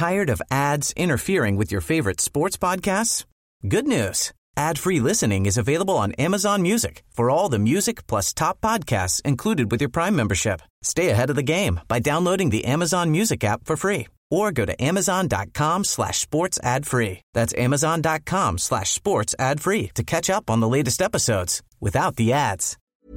Tired of ads interfering with your favorite sports podcasts? Good news. Ad-free listening is available on Amazon Music for all the music plus top podcasts included with your Prime membership. Stay ahead of the game by downloading the Amazon Music app for free or go to amazon.com/sports ad free. That's amazon.com/sports ad free to catch up on the latest episodes without the ads.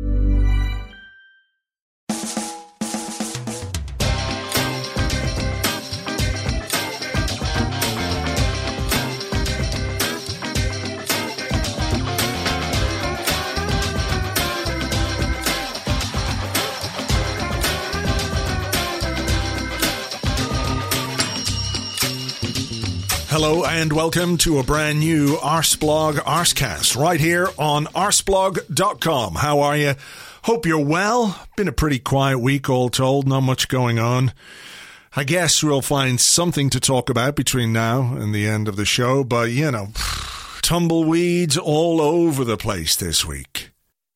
Hello and welcome to a brand new Arseblog Arsecast right here on arseblog.com. How are you? Hope you're well. Been a pretty quiet week all told, not much going on. I guess we'll find something to talk about between now and the end of the show, but you know, tumbleweeds all over the place this week.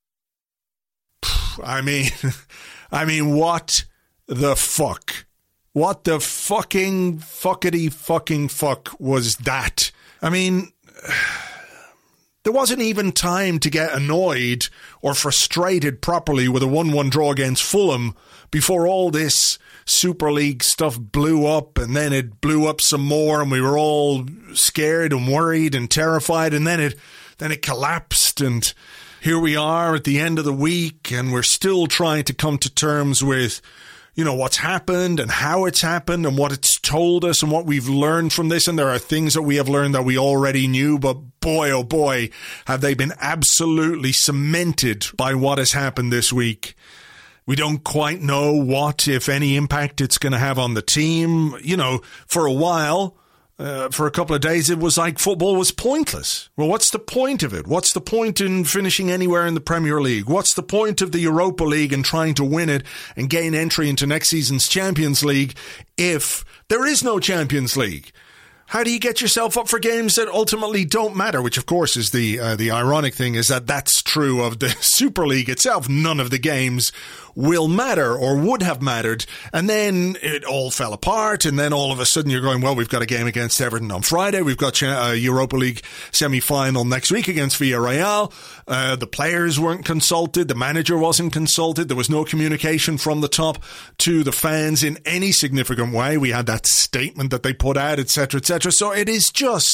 I mean, what the fuck? What the fucking fuckity fucking fuck was that? I mean, there wasn't even time to get annoyed or frustrated properly with a 1-1 draw against Fulham before all this Super League stuff blew up, and then it blew up some more and we were all scared and worried and terrified, and then it collapsed, and here we are at the end of the week and we're still trying to come to terms with, you know, what's happened and how it's happened and what it's told us and what we've learned from this. And there are things that we have learned that we already knew, but boy, oh boy, have they been absolutely cemented by what has happened this week. We don't quite know what, if any, impact it's going to have on the team. You know, for a while, for a couple of days, it was like football was pointless. Well, what's the point of it? What's the point in finishing anywhere in the Premier League? What's the point of the Europa League and trying to win it and gain entry into next season's Champions League if there is no Champions League? How do you get yourself up for games that ultimately don't matter? Which, of course, is the ironic thing, is that that's true of the Super League itself. None of the games will matter or would have mattered. And then it all fell apart. And then all of a sudden you're going, well, we've got a game against Everton on Friday. We've got a Europa League semi-final next week against Villarreal. The players weren't consulted. The manager wasn't consulted. There was no communication from the top to the fans in any significant way. We had that statement that they put out, etc., etc. So it's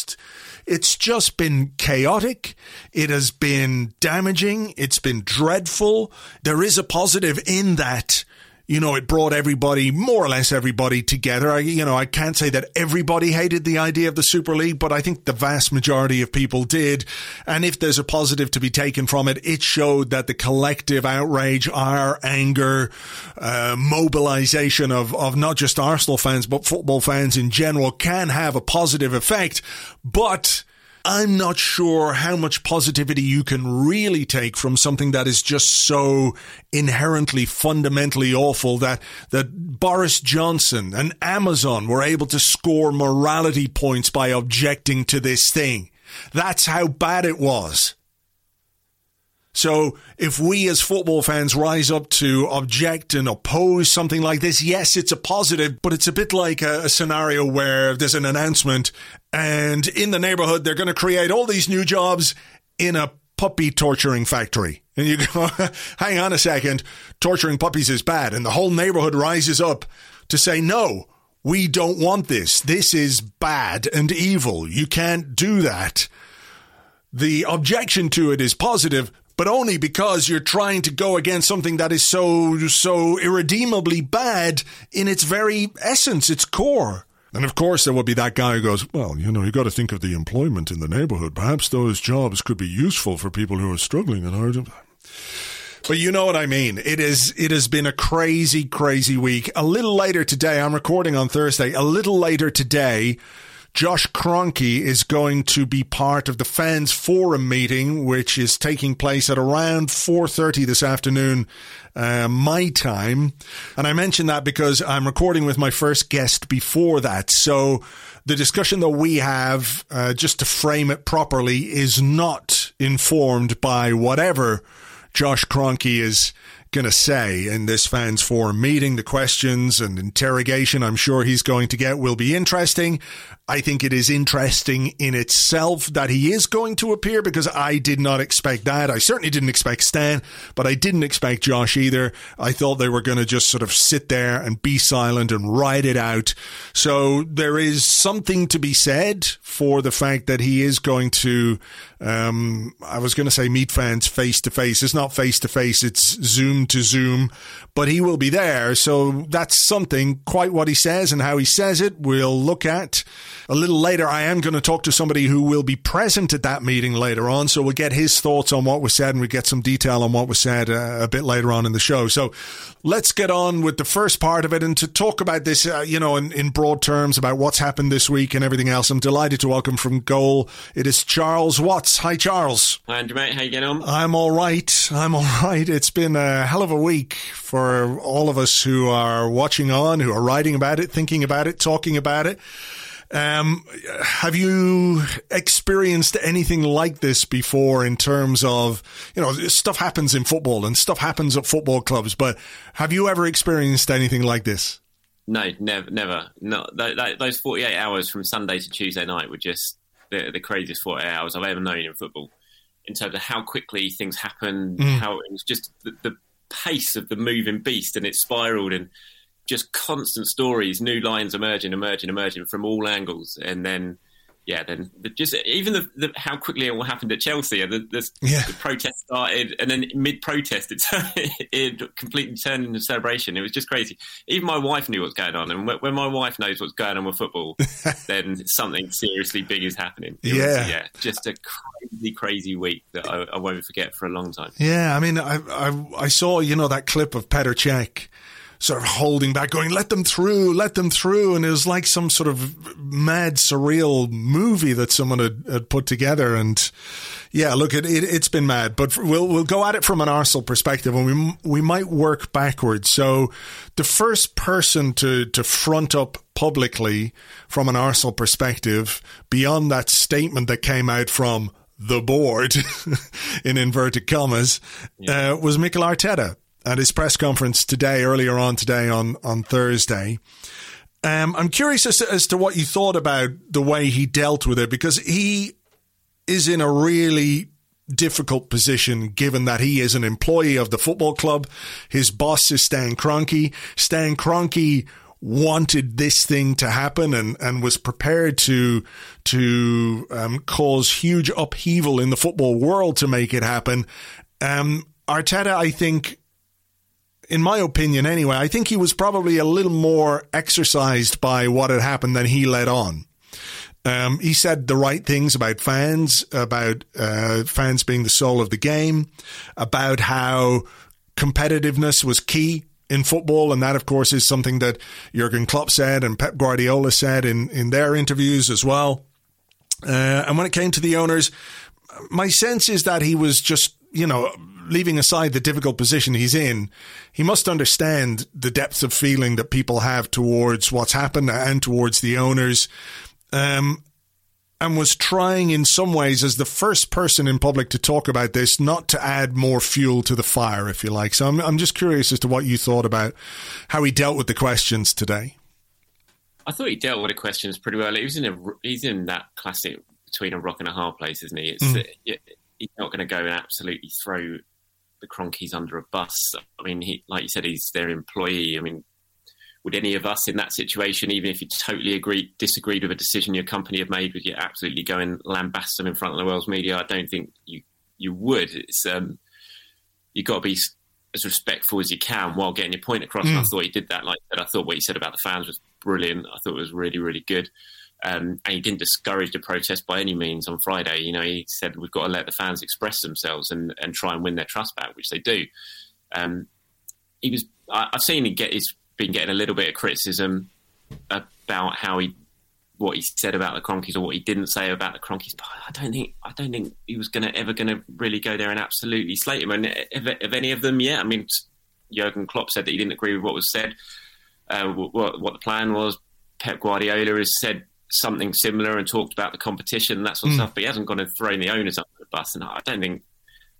just been chaotic. It has been damaging. It's been dreadful. There is a positive in that, you know, it brought everybody, more or less everybody, together. I can't say that everybody hated the idea of the Super League, but I think the vast majority of people did. And if there's a positive to be taken from it, it showed that the collective outrage, our anger, mobilization of not just Arsenal fans, but football fans in general can have a positive effect. But I'm not sure how much positivity you can really take from something that is just so inherently, fundamentally awful that Boris Johnson and Amazon were able to score morality points by objecting to this thing. That's how bad it was. So if we as football fans rise up to object and oppose something like this, yes, it's a positive, but it's a bit like a scenario where there's an announcement and in the neighborhood they're going to create all these new jobs in a puppy torturing factory. And you go, hang on a second, torturing puppies is bad. And the whole neighborhood rises up to say, no, we don't want this. This is bad and evil. You can't do that. The objection to it is positive, but only because you're trying to go against something that is so irredeemably bad in its very essence, its core. And of course there will be that guy who goes, well, you know, you got to think of the employment in the neighborhood. Perhaps those jobs could be useful for people who are struggling and hard. But you know what I mean. It has been a crazy, crazy week. A little later today, I'm recording on Thursday, a little later today, Josh Kroenke is going to be part of the Fans Forum meeting, which is taking place at around 4:30 this afternoon, my time. And I mention that because I'm recording with my first guest before that. So the discussion that we have, just to frame it properly, is not informed by whatever Josh Kroenke is going to say in this fans forum meeting. The questions and interrogation I'm sure he's going to get will be interesting. I think it is interesting in itself that he is going to appear, because I did not expect that. I certainly didn't expect Stan, but I didn't expect Josh either. I thought they were going to just sort of sit there and be silent and ride it out. So there is something to be said for the fact that he is going to, I was going to say meet fans face to face. It's not face to face, it's Zoom to Zoom, but he will be there. So that's something. Quite what he says and how he says it, we'll look at. A little later, I am going to talk to somebody who will be present at that meeting later on, so we'll get his thoughts on what was said, and we'll get some detail on what was said a bit later on in the show. So let's get on with the first part of it, and to talk about this, in broad terms about what's happened this week and everything else, I'm delighted to welcome from Goal, it is Charles Watts. Hi, Charles. Hi, Andrew, mate. How you getting on? I'm all right. It's been a hell of a week for all of us who are watching on, who are writing about it, thinking about it, talking about it. Have you experienced anything like this before in terms of, stuff happens in football and stuff happens at football clubs, but have you ever experienced anything like this? No, never. No, those 48 hours from Sunday to Tuesday night were just the craziest 48 hours I've ever known in football, in terms of how quickly things happen, how it was just the pace of the moving beast, and it spiraled, and just constant stories, new lines emerging from all angles. And then, just even how quickly it all happened at Chelsea. The protest started, and then mid-protest, it completely turned into celebration. It was just crazy. Even my wife knew what's going on. And when my wife knows what's going on with football, then something seriously big is happening. It was just a crazy week that I won't forget for a long time. Yeah, I mean, I saw, that clip of Petr Cech sort of holding back, going, let them through. And it was like some sort of mad, surreal movie that someone had put together. And yeah, look, it's been mad, but we'll go at it from an Arsenal perspective, and we might work backwards. So the first person to front up publicly from an Arsenal perspective, beyond that statement that came out from the board, in inverted commas, was Mikel Arteta at his press conference earlier on today on Thursday. I'm curious as to what you thought about the way he dealt with it, because he is in a really difficult position, given that he is an employee of the football club. His boss is Stan Kroenke. Stan Kroenke wanted this thing to happen and was prepared to cause huge upheaval in the football world to make it happen. Arteta, I think, in my opinion anyway, I think he was probably a little more exercised by what had happened than he let on. He said the right things about fans being the soul of the game, about how competitiveness was key in football, and that, of course, is something that Jurgen Klopp said and Pep Guardiola said in their interviews as well. And when it came to the owners, my sense is that he was just, leaving aside the difficult position he's in, he must understand the depth of feeling that people have towards what's happened and towards the owners, and was trying in some ways, as the first person in public to talk about this, not to add more fuel to the fire, if you like. So I'm just curious as to what you thought about how he dealt with the questions today. I thought he dealt with the questions pretty well. He's in that classic between a rock and a hard place, isn't he? He's not going to go and absolutely throw the Kroenkes under a bus. I mean, like you said, he's their employee. I mean, would any of us in that situation, even if you totally disagreed with a decision your company have made, would you absolutely go and lambast them in front of the world's media? I don't think you would. It's you've got to be as respectful as you can while getting your point across. And I thought he did that. Like I thought what he said about the fans was brilliant. I thought it was really, really good. And he didn't discourage the protest by any means on Friday. He said we've got to let the fans express themselves and try and win their trust back, which they do. I've seen he's been getting a little bit of criticism about what he said about the Kroenkes or what he didn't say about the Kroenkes, but I don't think he was ever going to really go there and absolutely slate him. And of any of them, I mean, Jurgen Klopp said that he didn't agree with what was said, what the plan was. Pep Guardiola has said something similar and talked about the competition and that sort of stuff, but he hasn't gone and thrown the owners under the bus. And I don't think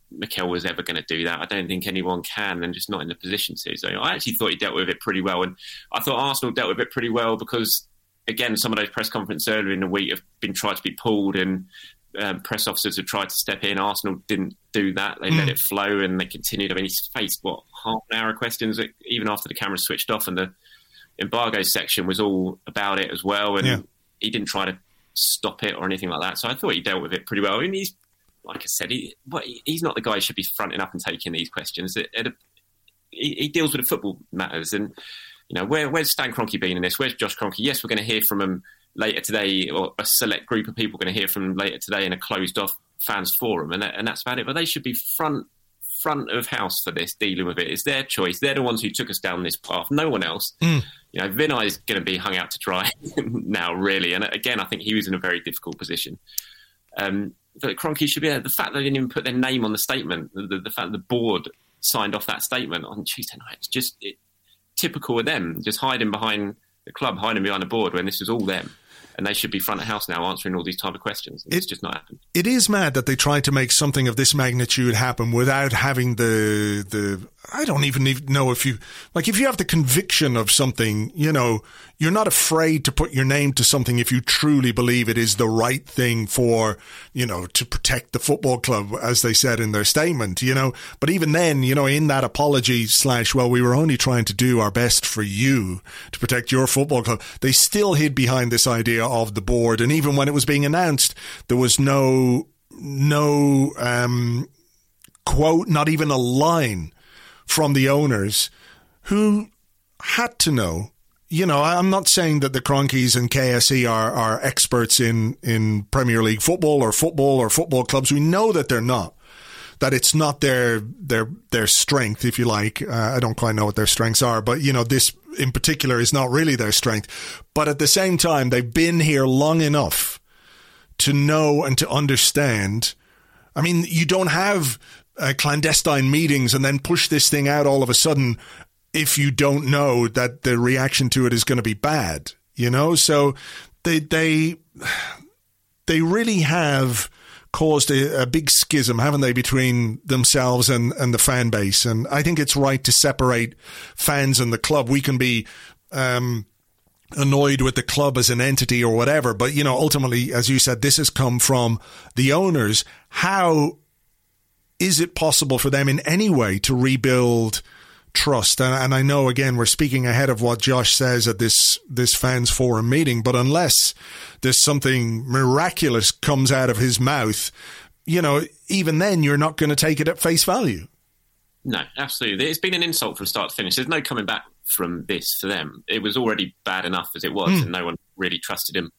Mikel was ever going to do that. I don't think anyone can, and just not in the position to. So I actually thought he dealt with it pretty well, and I thought Arsenal dealt with it pretty well because, again, some of those press conferences earlier in the week have been tried to be pulled, and press officers have tried to step in. Arsenal didn't do that. They let it flow, and they continued. I mean, he's faced, half an hour of questions, even after the cameras switched off, and the embargo section was all about it as well, and he didn't try to stop it or anything like that. So I thought he dealt with it pretty well. I mean, he's, like I said, he's not the guy who should be fronting up and taking these questions. He deals with the football matters. And, where's Stan Kroenke been in this? Where's Josh Kroenke? Yes, we're going to hear from him later today, or a select group of people are going to hear from him later today in a closed-off fans forum, and that's about it. But they should be front of house for this, dealing with it. It's their choice. They're the ones who took us down this path. No one else. Vinay is going to be hung out to dry now, really. And again, I think he was in a very difficult position. But Kroenke should be there. The fact that they didn't even put their name on the statement, the fact that the board signed off that statement on Tuesday night, it's just typical of them, just hiding behind the club, hiding behind the board when this is all them. And they should be front of house now answering all these type of questions. It's just not happened. It is mad that they tried to make something of this magnitude happen without having the I don't even know if you have the conviction of something, you're not afraid to put your name to something if you truly believe it is the right thing for, to protect the football club, as they said in their statement, But even then, in that apology / we were only trying to do our best for you to protect your football club, they still hid behind this idea of the board. And even when it was being announced, there was no quote, not even a line from the owners, who had to know. I'm not saying that the Kroenkes and KSE are experts in Premier League football or football clubs. We know that they're not. That it's not their strength, if you like. I don't quite know what their strengths are, but this in particular is not really their strength. But at the same time, they've been here long enough to know and to understand. I mean, you don't have clandestine meetings and then push this thing out all of a sudden if you don't know that the reaction to it is going to be bad, So they really have caused a big schism, haven't they, between themselves and the fan base. And I think it's right to separate fans and the club. We can be annoyed with the club as an entity or whatever, but, ultimately, as you said, this has come from the owners. How is it possible for them in any way to rebuild trust? And I know, again, we're speaking ahead of what Josh says at this fans forum meeting, but unless there's something miraculous comes out of his mouth, even then you're not going to take it at face value. No, absolutely. It's been an insult from start to finish. There's no coming back from this for them. It was already bad enough as it was, and no one really trusted him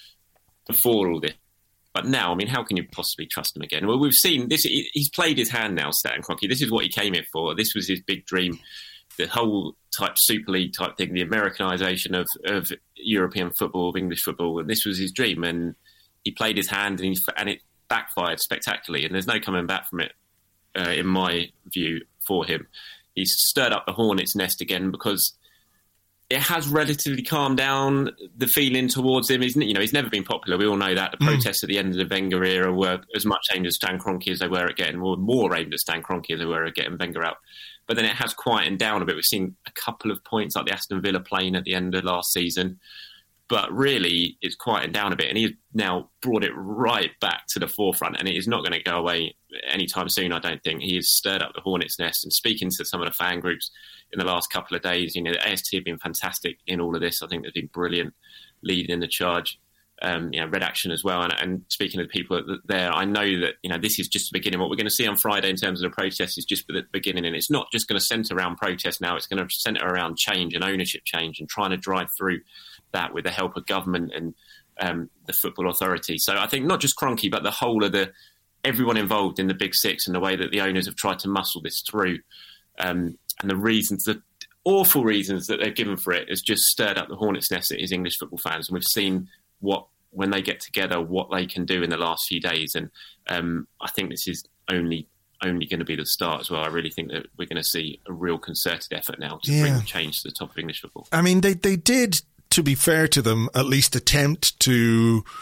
before all this. But now, I mean, how can you possibly trust him again? Well, we've seen this. He's played his hand now, Stan Kroenke. This is what he came here for. This was his big dream. The whole type Super League type thing, the Americanization of European football, of English football. And this was his dream. And he played his hand and it backfired spectacularly. And there's no coming back from it, in my view, for him. He's stirred up the hornet's nest again because it has relatively calmed down the feeling towards him. He's never been popular. We all know that. The protests at the end of the Wenger era were as much aimed at Stan Kroenke as they were at getting, or more aimed at Stan Kroenke as they were at getting Wenger out. But then it has quietened down a bit. We've seen a couple of points like the Aston Villa playing at the end of last season. But really, it's quietened down a bit. And he's now brought it right back to the forefront. And it is not going to go away anytime soon, I don't think. He has stirred up the hornet's nest. And speaking to some of the fan groups in the last couple of days, the AST have been fantastic in all of this. I think they've been brilliant leading the charge. Red Action as well. And speaking to the people there, I know that, this is just the beginning. What we're going to see on Friday in terms of the protest is just the beginning. And it's not just going to centre around protest now. It's going to centre around change and ownership change and trying to drive through that with the help of government and the Football Authority. So I think not just Kroenke, but the whole of everyone involved in the Big Six and the way that the owners have tried to muscle this through. And the reasons, the awful reasons that they've given for it has just stirred up the hornet's nest that is English football fans. And we've seen when they get together, what they can do in the last few days. And I think this is only going to be the start as well. I really think that we're going to see a real concerted effort now to bring change to the top of English football. I mean, they did, to be fair to them, at least attempt to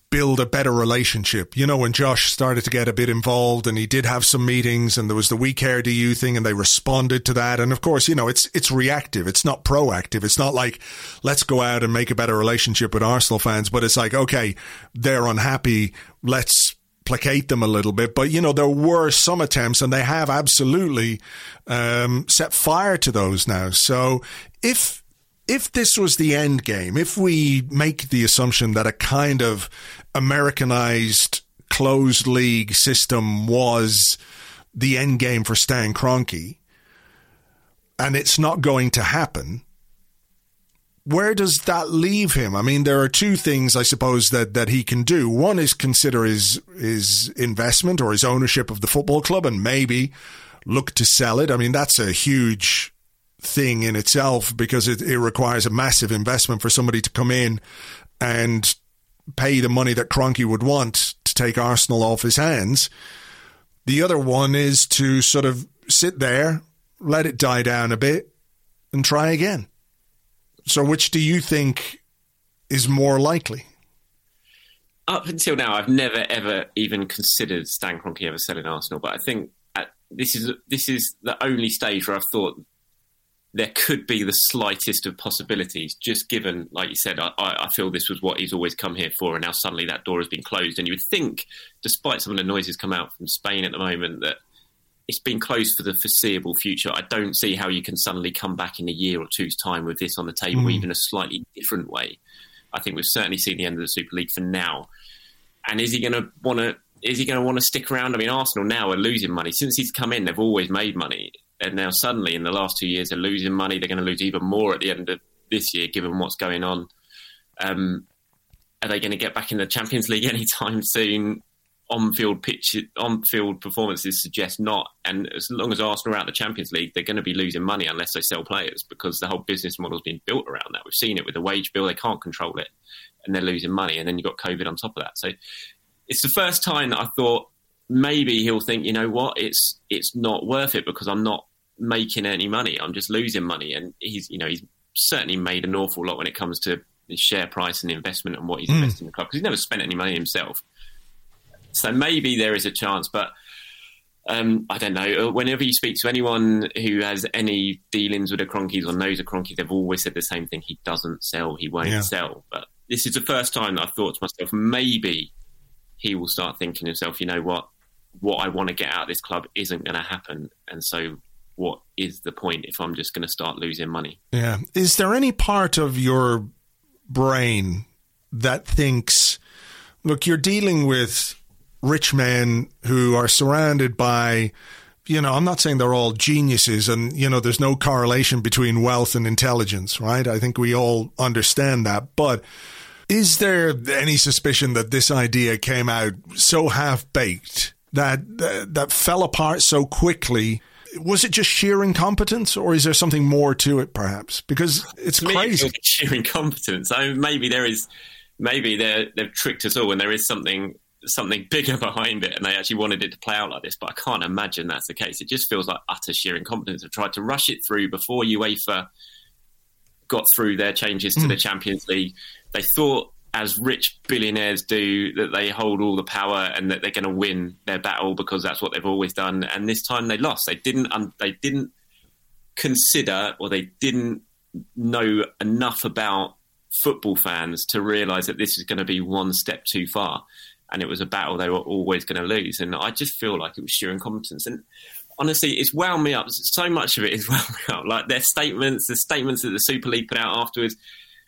build a better relationship. You know, when Josh started to get a bit involved and he did have some meetings and there was the We Care Do You thing and they responded to that. And of course, you know, it's reactive. It's not proactive. It's not like, let's go out and make a better relationship with Arsenal fans. But it's like, okay, they're unhappy. Let's placate them a little bit. But, you know, there were some attempts and they have absolutely set fire to those now. So if this was the end game, if we make the assumption that a kind of Americanized closed league system was the end game for Stan Kroenke, and it's not going to happen, where does that leave him? I mean, there are two things, I suppose, that he can do. One is consider his investment or his ownership of the football club and maybe look to sell it. I mean, that's a huge thing in itself because it requires a massive investment for somebody to come in and pay the money that Kroenke would want to take Arsenal off his hands. The other one is to sort of sit there, let it die down a bit and try again. So which do you think is more likely? Up until now, I've never, ever even considered Stan Kroenke ever selling Arsenal. But I think this is the only stage where I've thought there could be the slightest of possibilities, just given, like you said, I feel this was what he's always come here for, and now suddenly that door has been closed. And you would think, despite some of the noises come out from Spain at the moment, that it's been closed for the foreseeable future. I don't see how you can suddenly come back in a year or two's time with this on the table, even a slightly different way. I think we've certainly seen the end of the Super League for now. And is he going to want to stick around? I mean, Arsenal now are losing money. Since he's come in, they've always made money. And now suddenly, in the last 2 years, they're losing money. They're going to lose even more at the end of this year, given what's going on. Are they going to get back in the Champions League anytime soon? On-field performances suggest not. And as long as Arsenal are out of the Champions League, they're going to be losing money unless they sell players, because the whole business model's been built around that. We've seen it with the wage bill. They can't control it and they're losing money. And then you've got COVID on top of that. So it's the first time that I thought maybe he'll think, you know what, it's not worth it because I'm not making any money. I'm just losing money. And he's certainly made an awful lot when it comes to his share price and the investment and what he's invested in the club, because he's never spent any money himself. So maybe there is a chance, but I don't know. Whenever you speak to anyone who has any dealings with the Kroenkes or knows the Kroenkes, they've always said the same thing. He doesn't sell. He won't sell. But this is the first time that I thought to myself, maybe he will start thinking to himself, you know what I want to get out of this club isn't going to happen. And so what is the point if I'm just going to start losing money? Yeah. Is there any part of your brain that thinks, look, you're dealing with rich men who are surrounded by, you know, I'm not saying they're all geniuses and, you know, there's no correlation between wealth and intelligence, right? I think we all understand that. But is there any suspicion that this idea came out so half-baked that fell apart so quickly? Was it just sheer incompetence, or is there something more to it, perhaps? Because it's crazy. It's sheer incompetence. I mean, maybe they've tricked us all and there is something bigger behind it and they actually wanted it to play out like this, but I can't imagine that's the case. It just feels like utter sheer incompetence. They've tried to rush it through before UEFA got through their changes to the Champions League. They thought, as rich billionaires do, that they hold all the power and that they're going to win their battle because that's what they've always done. And this time they lost. They didn't consider, or they didn't know enough about football fans to realise that this is going to be one step too far. And it was a battle they were always going to lose. And I just feel like it was sheer incompetence. And honestly, it's wound me up. So much of it is wound me up. Like the statements that the Super League put out afterwards.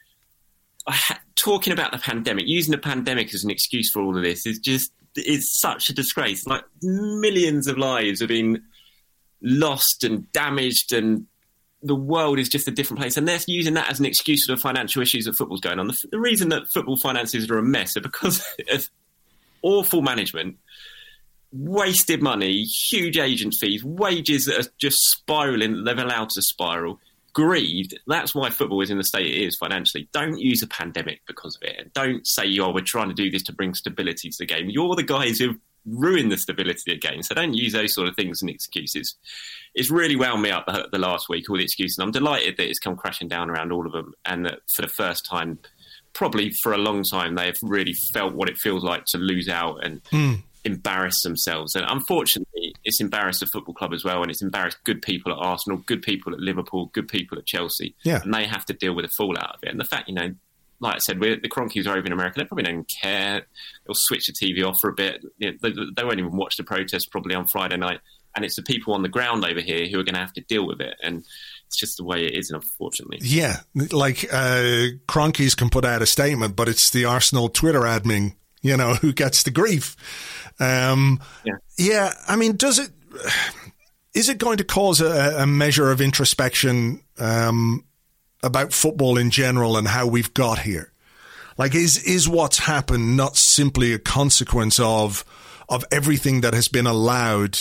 Talking about the pandemic, using the pandemic as an excuse for all of this is such a disgrace. Like millions of lives have been lost and damaged, and the world is just a different place. And they're using that as an excuse for the financial issues that football's going on. The reason that football finances are a mess are because of awful management, wasted money, huge agent fees, wages that are just spiralling, they're allowed to spiral, greed. That's why football is in the state it is financially. Don't use a pandemic because of it. And don't say, we're trying to do this to bring stability to the game. You're the guys who've ruined the stability of the game. So don't use those sort of things and excuses. It's really wound me up the last week, all the excuses. And I'm delighted that it's come crashing down around all of them, and that for the first time probably for a long time they have really felt what it feels like to lose out and embarrass themselves. And unfortunately, it's embarrassed the football club as well, and it's embarrassed good people at Arsenal, good people at Liverpool, good people at Chelsea. Yeah. And they have to deal with the fallout of it. And the fact, like I said, the Kroenkes are over in America. They probably don't care. They'll switch the TV off for a bit. They won't even watch the protest probably on Friday night. And it's the people on the ground over here who are going to have to deal with it. And it's just the way it is, unfortunately. Yeah, like Kroenkes can put out a statement, but it's the Arsenal Twitter admin, who gets the grief. Yeah, I mean, is it going to cause a measure of introspection about football in general and how we've got here? Like, is what's happened not simply a consequence of everything that has been allowed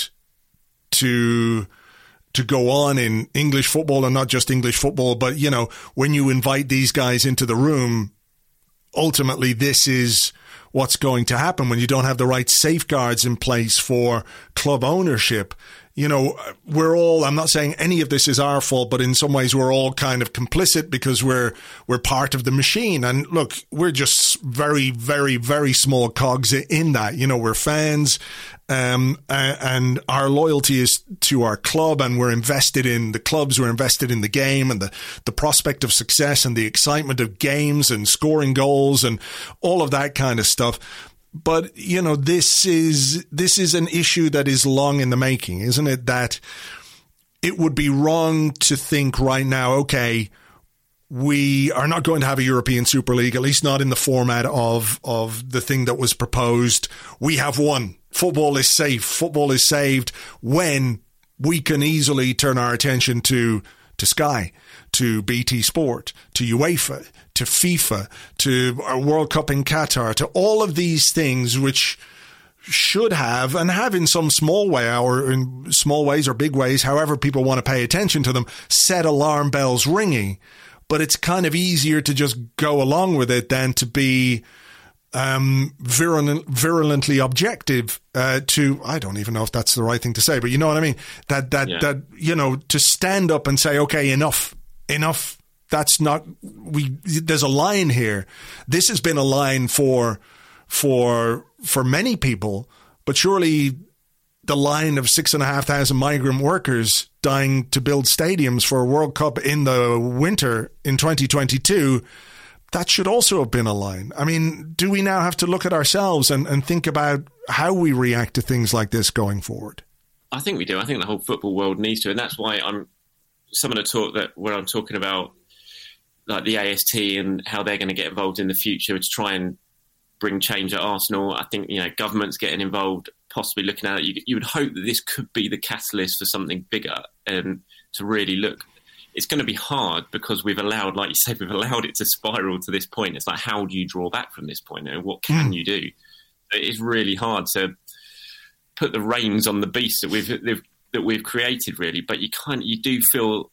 to go on in English football, and not just English football, but, when you invite these guys into the room, ultimately this is what's going to happen when you don't have the right safeguards in place for club ownership. We're all, I'm not saying any of this is our fault, but in some ways we're all kind of complicit because we're part of the machine. And look, we're just very, very, very small cogs in that. We're fans, and our loyalty is to our club, and we're invested in the clubs, we're invested in the game and the prospect of success and the excitement of games and scoring goals and all of that kind of stuff. But, this is an issue that is long in the making, isn't it? That it would be wrong to think right now, okay, we are not going to have a European Super League, at least not in the format of the thing that was proposed. We have won. Football is safe. Football is saved, when we can easily turn our attention to Sky, to BT Sport, to UEFA, to FIFA, to our World Cup in Qatar, to all of these things which should have, and have in some small way, or in small ways or big ways, however people want to pay attention to them, set alarm bells ringing. But it's kind of easier to just go along with it than to be virulently objective to, I don't even know if that's the right thing to say, but you know what I mean? That to stand up and say, okay, enough. That's not, there's a line here. This has been a line for many people, but surely the line of 6,500 migrant workers dying to build stadiums for a World Cup in the winter in 2022, that should also have been a line. I mean, do we now have to look at ourselves and think about how we react to things like this going forward? I think we do. I think the whole football world needs to, and that's why some of the talk where I'm talking about, like the AST and how they're going to get involved in the future to try and bring change at Arsenal. I think, government's getting involved, possibly looking at it. You would hope that this could be the catalyst for something bigger, and to really look. It's going to be hard because we've allowed, like you said, we've allowed it to spiral to this point. It's like, how do you draw back from this point? And what can you do? It's really hard to put the reins on the beast that we've created, really. But you do feel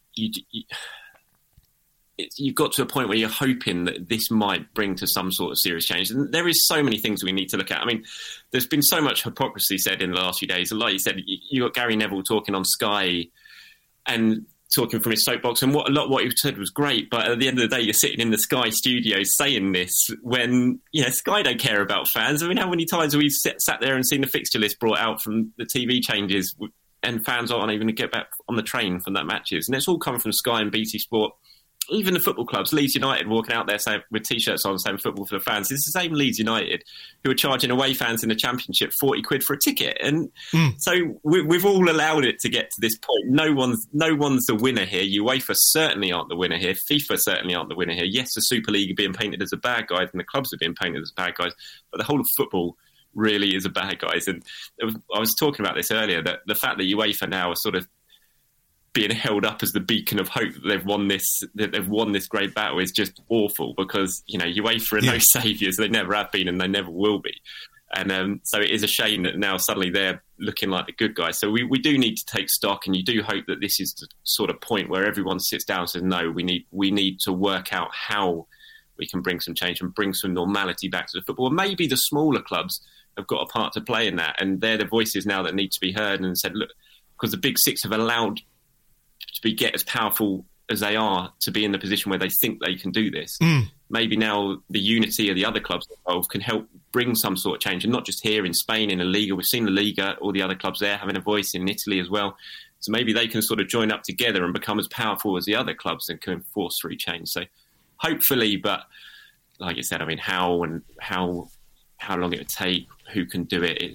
you've got to a point where you're hoping that this might bring to some sort of serious change. And there is so many things we need to look at. I mean, there's been so much hypocrisy said in the last few days. Like you said, you got Gary Neville talking on Sky and talking from his soapbox, and what he said was great. But at the end of the day, you're sitting in the Sky studios saying this when, Sky don't care about fans. I mean, how many times have we sat there and seen the fixture list brought out from the TV changes, and fans aren't even going to get back on the train from that matches? And it's all come from Sky and BT Sport. Even the football clubs, Leeds United walking out there saying, with T-shirts on saying football for the fans. It's the same Leeds United who are charging away fans in the Championship 40 quid for a ticket. And so we've all allowed it to get to this point. No one's the winner here. UEFA certainly aren't the winner here. FIFA certainly aren't the winner here. Yes, the Super League are being painted as the bad guys and the clubs are being painted as bad guys, but the whole of football really is a bad guys. And I was talking about this earlier, that the fact that UEFA now are sort of being held up as the beacon of hope that they've won this great battle is just awful, because UEFA are no saviours. They never have been and they never will be. And so it is a shame that now suddenly they're looking like the good guys. So we do need to take stock, and you do hope that this is the sort of point where everyone sits down and says, no, we need to work out how we can bring some change and bring some normality back to the football. And maybe the smaller clubs have got a part to play in that, and they're the voices now that need to be heard and said, look, because the Big Six have allowed to get as powerful as they are to be in the position where they think they can do this. maybe now the unity of the other clubs involved can help bring some sort of change, and not just here in Spain in La Liga. We've seen La Liga, all the other clubs there having a voice, in Italy as well. So maybe they can sort of join up together and become as powerful as the other clubs and can force through change. So hopefully, but like you said, I mean, how long it would take, who can do it,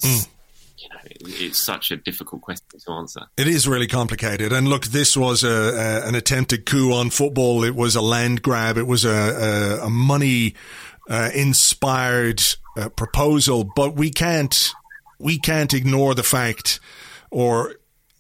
it's such a difficult question to answer. It is really complicated. And look, this was an attempted coup on football. It was a land grab. It was a money inspired proposal. But we can't ignore the fact or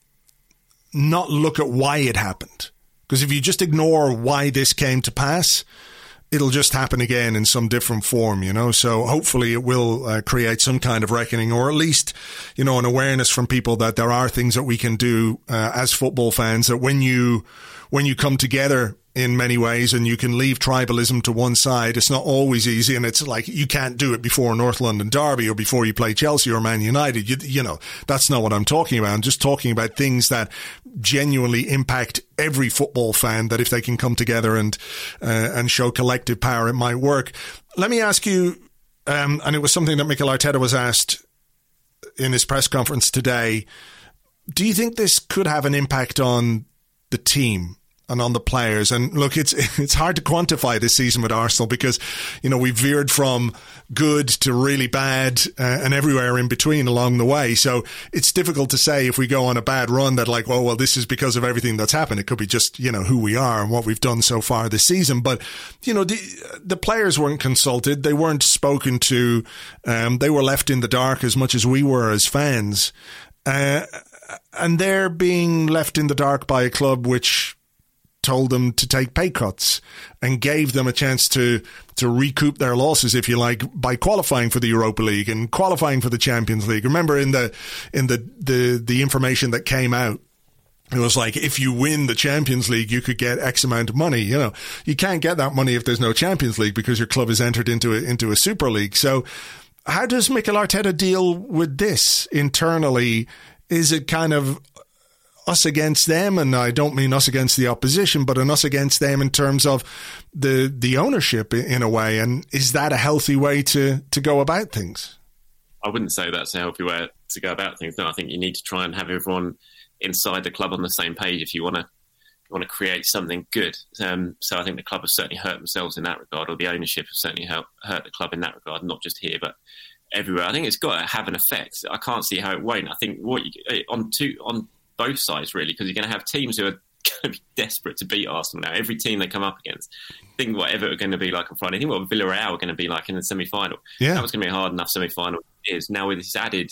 not look at why it happened. Because if you just ignore why this came to pass, it'll just happen again in some different form, you know. So hopefully it will create some kind of reckoning, or at least, you know, an awareness from people that there are things that we can do as football fans, that when you come together in many ways and you can leave tribalism to one side, it's not always easy, and it's like you can't do it before North London Derby or before you play Chelsea or Man United. You know, that's not what I'm talking about. I'm just talking about things that genuinely impact every football fan, that if they can come together and show collective power, it might work. Let me ask you, and it was something that Mikel Arteta was asked in his press conference today, do you think this could have an impact on the team and on the players? And look, it's hard to quantify this season with Arsenal because, you know, we veered from good to really bad and everywhere in between along the way. So it's difficult to say if we go on a bad run that like, well, this is because of everything that's happened. It could be just, you know, who we are and what we've done so far this season. But, you know, the players weren't consulted. They weren't spoken to. They were left in the dark as much as we were as fans. And they're being left in the dark by a club which told them to take pay cuts and gave them a chance to recoup their losses, if you like, by qualifying for the Europa League and qualifying for the Champions League. Remember in the information that came out, it was like, if you win the Champions League, you could get X amount of money. You know, you can't get that money if there's no Champions League because your club is entered into a Super League. So how does Mikel Arteta deal with this internally? Is it kind of us against them? And I don't mean us against the opposition, but an us against them in terms of the ownership in a way. And is that a healthy way to go about things? I wouldn't say that's a healthy way to go about things. No, I think you need to try and have everyone inside the club on the same page if you want to create something good. So I think the club has certainly hurt themselves in that regard, or the ownership has certainly hurt the club in that regard, not just here, but everywhere. I think it's got to have an effect. I can't see how it won't. I think on both sides, really, because you're going to have teams who are going to be desperate to beat Arsenal now. Every team they come up against, think whatever it's going to be like on Friday. Think what Villarreal are going to be like in the semi-final. Yeah. That was going to be a hard enough semi-final. It is now with this added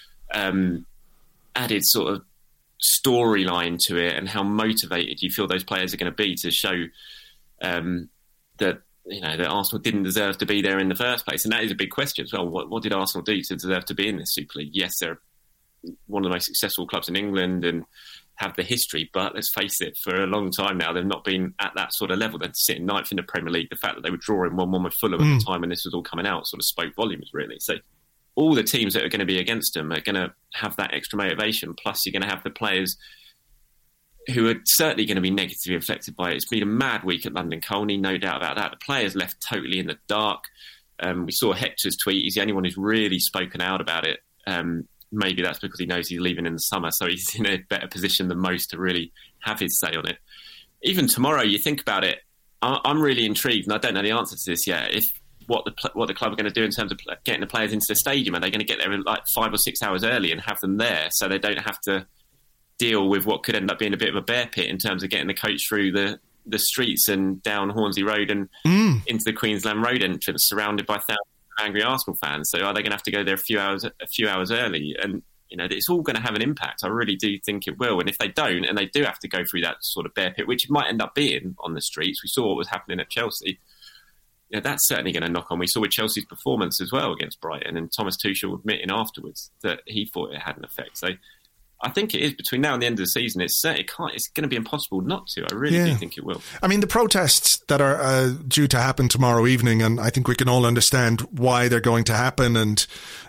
sort of storyline to it, and how motivated you feel those players are going to be to show that, you know, that Arsenal didn't deserve to be there in the first place. And that is a big question as well. What did Arsenal do to deserve to be in this Super League? Yes, they're one of the most successful clubs in England and have the history, but let's face it, for a long time now, they've not been at that sort of level. They're sitting ninth in the Premier League. The fact that they were drawing 1-1 with Fulham at the time when this was all coming out sort of spoke volumes, really. So all the teams that are going to be against them are going to have that extra motivation. Plus, you're going to have the players who are certainly going to be negatively affected by it. It's been a mad week at London Colney, no doubt about that. The players left totally in the dark. We saw Hector's tweet. He's the only one who's really spoken out about it. Maybe that's because he knows he's leaving in the summer, so he's in a better position than most to really have his say on it. Even tomorrow, you think about it, I'm really intrigued, and I don't know the answer to this yet, if what the club are going to do in terms of getting the players into the stadium. Are they going to get there like 5 or 6 hours early and have them there so they don't have to deal with what could end up being a bit of a bear pit in terms of getting the coach through the streets and down Hornsey Road and into the Queensland Road entrance, surrounded by thousands of angry Arsenal fans? So are they going to have to go there a few hours early? And you know, it's all going to have an impact. I really do think it will. And if they don't, and they do have to go through that sort of bear pit, which it might end up being on the streets, we saw what was happening at Chelsea. You know, that's certainly going to knock on. We saw with Chelsea's performance as well against Brighton, and Thomas Tuchel admitting afterwards that he thought it had an effect. So I think it is between now and the end of the season. It's going to be impossible not to. I really do think it will. I mean, the protests that are due to happen tomorrow evening, and I think we can all understand why they're going to happen. And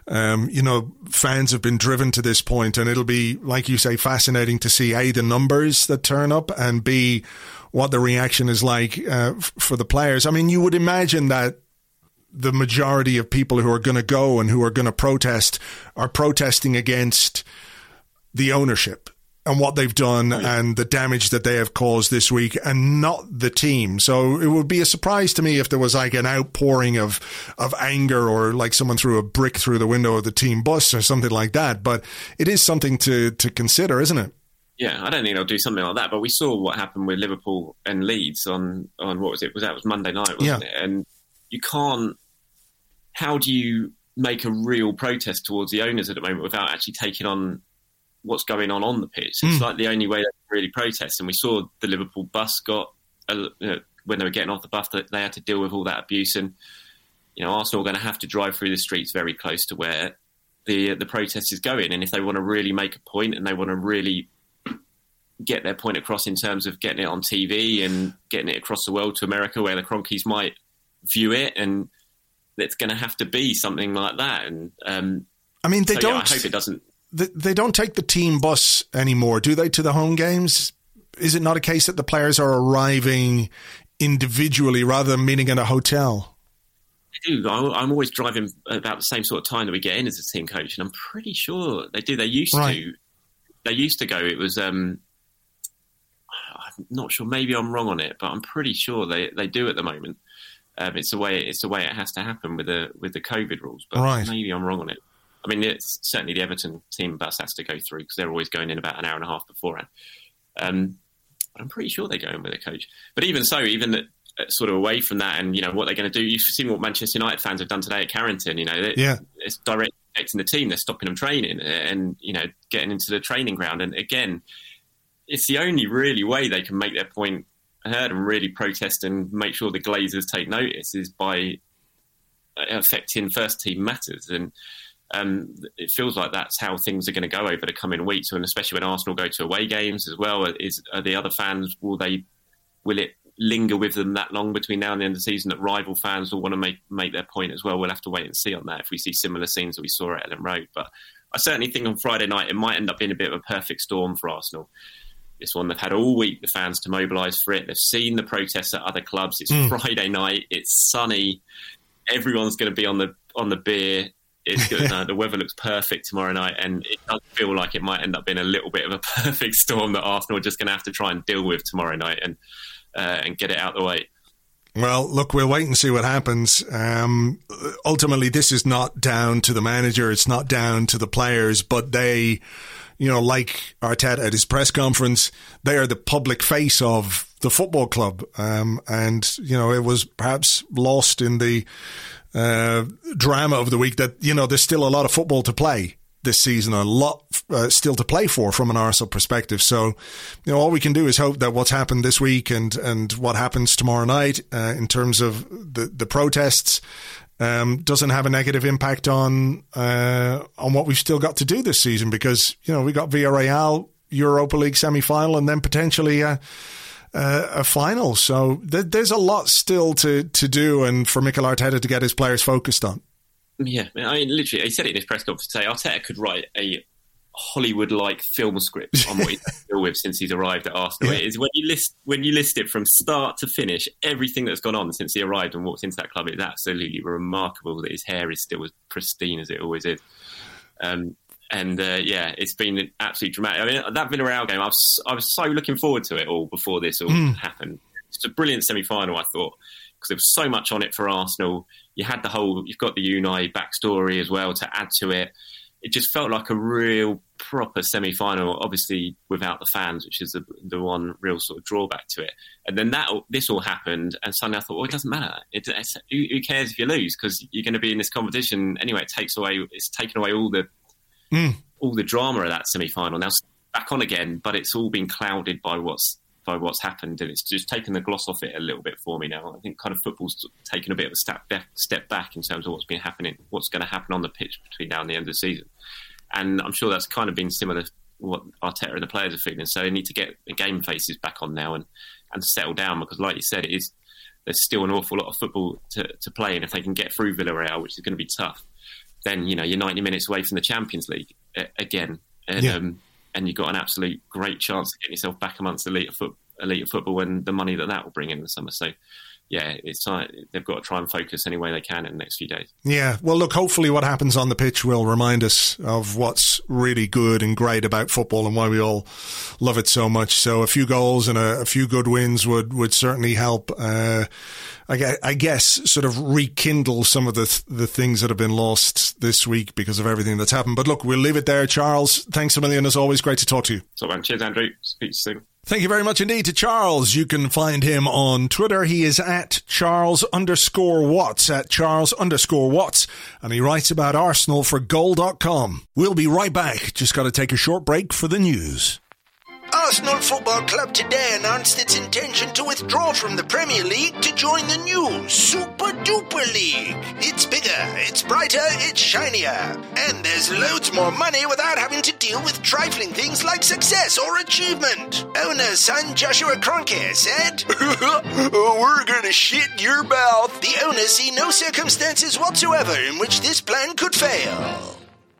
fans have been driven to this point, and it'll be, like you say, fascinating to see A, the numbers that turn up, and B, what the reaction is like for the players. I mean, you would imagine that the majority of people who are going to go and who are going to protest are protesting against the ownership and what they've done and the damage that they have caused this week, and not the team. So it would be a surprise to me if there was like an outpouring of anger, or like someone threw a brick through the window of the team bus or something like that. But it is something to consider, isn't it? Yeah, I don't think they'll do something like that. But we saw what happened with Liverpool and Leeds on what was it? That was Monday night, wasn't it? And you can't. How do you make a real protest towards the owners at the moment without actually taking on what's going on the pitch? It's like the only way they can really protest. And we saw the Liverpool bus when they were getting off the bus, that they had to deal with all that abuse. And Arsenal are going to have to drive through the streets very close to where the protest is going. And if they want to really make a point, and they want to really get their point across in terms of getting it on TV and getting it across the world to America, where the Kroenkes might view it, and it's going to have to be something like that. And I mean, they don't. I hope it doesn't. They don't take the team bus anymore, do they, to the home games? Is it not a case that the players are arriving individually rather than meeting in a hotel? They do. I'm always driving about the same sort of time that we get in as a team coach, and I'm pretty sure they do. They used to. They used to go. It was. I'm not sure. Maybe I'm wrong on it, but I'm pretty sure they do at the moment. It's the way it has to happen with the COVID rules. But maybe I'm wrong on it. I mean, it's certainly the Everton team bus has to go through, because they're always going in about an hour and a half beforehand. But I'm pretty sure they go in with a coach. But even so, even sort of away from that, and what they're going to do, you've seen what Manchester United fans have done today at Carrington. It's direct affecting the team. They're stopping them training and getting into the training ground. And again, it's the only really way they can make their point heard and really protest and make sure the Glazers take notice, is by affecting first team matters. And it feels like that's how things are going to go over the coming weeks, and especially when Arsenal go to away games as well. Are the other fans, will it linger with them that long between now and the end of the season that rival fans will want to make their point as well? We'll have to wait and see on that, if we see similar scenes that we saw at Ellen Road. But I certainly think on Friday night it might end up being a bit of a perfect storm for Arsenal. This one, they've had all week the fans to mobilise for it. They've seen the protests at other clubs. It's Friday night. It's sunny. Everyone's going to be on the beer. It's good. The weather looks perfect tomorrow night, and it does feel like it might end up being a little bit of a perfect storm that Arsenal are just going to have to try and deal with tomorrow night and get it out the way. Well, look, we'll wait and see what happens. Ultimately, this is not down to the manager. It's not down to the players, but they, like Arteta at his press conference, they are the public face of the football club. And it was perhaps lost in the drama of the week that, there's still a lot of football to play this season, a lot still to play for from an Arsenal perspective. So, all we can do is hope that what's happened this week and what happens tomorrow night in terms of the protests doesn't have a negative impact on what we've still got to do this season, because, we got Villarreal, Europa League semi-final, and then potentially a final. So there's a lot still to do, and for Mikel Arteta to get his players focused on. Yeah, I mean, literally, he said it in his press conference today. Arteta could write a Hollywood-like film script on what he's had to deal with since he's arrived at Arsenal. It is when you list it from start to finish, everything that's gone on since he arrived and walked into that club. It's absolutely remarkable that his hair is still as pristine as it always is. It's been absolutely dramatic. I mean, that Villarreal game, I was so looking forward to it all before this all happened. It's a brilliant semi-final, I thought, because there was so much on it for Arsenal. You've got the Unai backstory as well to add to it. It just felt like a real proper semi-final, obviously without the fans, which is the one real sort of drawback to it. And then this all happened, and suddenly I thought, well, it doesn't matter. Who cares if you lose, because you're going to be in this competition anyway. It's taken away all the drama of that semi-final. Now it's back on again, but it's all been clouded by what's happened, and it's just taken the gloss off it a little bit for me now. I think kind of football's taken a bit of a step back in terms of what's going to happen on the pitch between now and the end of the season. And I'm sure that's kind of been similar what Arteta and the players are feeling. So they need to get the game faces back on now and settle down, because like you said, there's still an awful lot of football to play, and if they can get through Villarreal, which is going to be tough, then you're 90 minutes away from the Champions League again, and you've got an absolute great chance of getting yourself back amongst elite football and the money that will bring in the summer. So yeah, it's time. They've got to try and focus any way they can in the next few days. Yeah, well, look, hopefully what happens on the pitch will remind us of what's really good and great about football and why we all love it so much. So a few goals and a few good wins would certainly help, I guess, sort of rekindle some of the things that have been lost this week because of everything that's happened. But look, we'll leave it there. Charles, thanks a million as always. Great to talk to you. So, man, cheers, Andrew. Speak to you soon. Thank you very much indeed to Charles. You can find him on Twitter. He is at Charles_Watts, at Charles_Watts, and he writes about Arsenal for Goal.com. We'll be right back. Just got to take a short break for the news. Arsenal Football Club today announced its intention to withdraw from the Premier League to join the new Super Duper League. It's bigger, it's brighter, it's shinier, and there's loads more money without having to deal with trifling things like success or achievement. Owner son Joshua Kroenke said, "We're gonna shit in your mouth." The owners see no circumstances whatsoever in which this plan could fail.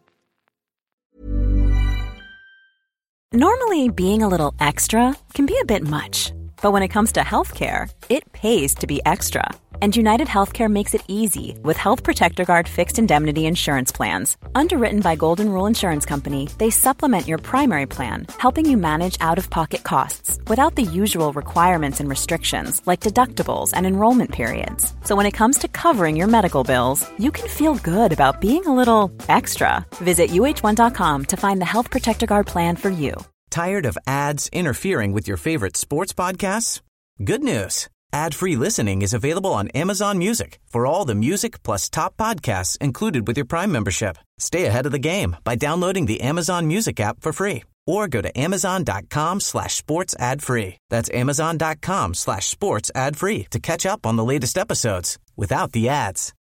Normally, being a little extra can be a bit much, but when it comes to healthcare, it pays to be extra. And United Healthcare makes it easy with Health Protector Guard fixed indemnity insurance plans. Underwritten by Golden Rule Insurance Company, they supplement your primary plan, helping you manage out-of-pocket costs without the usual requirements and restrictions like deductibles and enrollment periods. So when it comes to covering your medical bills, you can feel good about being a little extra. Visit UH1.com to find the Health Protector Guard plan for you. Tired of ads interfering with your favorite sports podcasts? Good news. Ad-free listening is available on Amazon Music for all the music plus top podcasts included with your Prime membership. Stay ahead of the game by downloading the Amazon Music app for free or go to amazon.com/sports ad free. That's amazon.com/sports ad free to catch up on the latest episodes without the ads.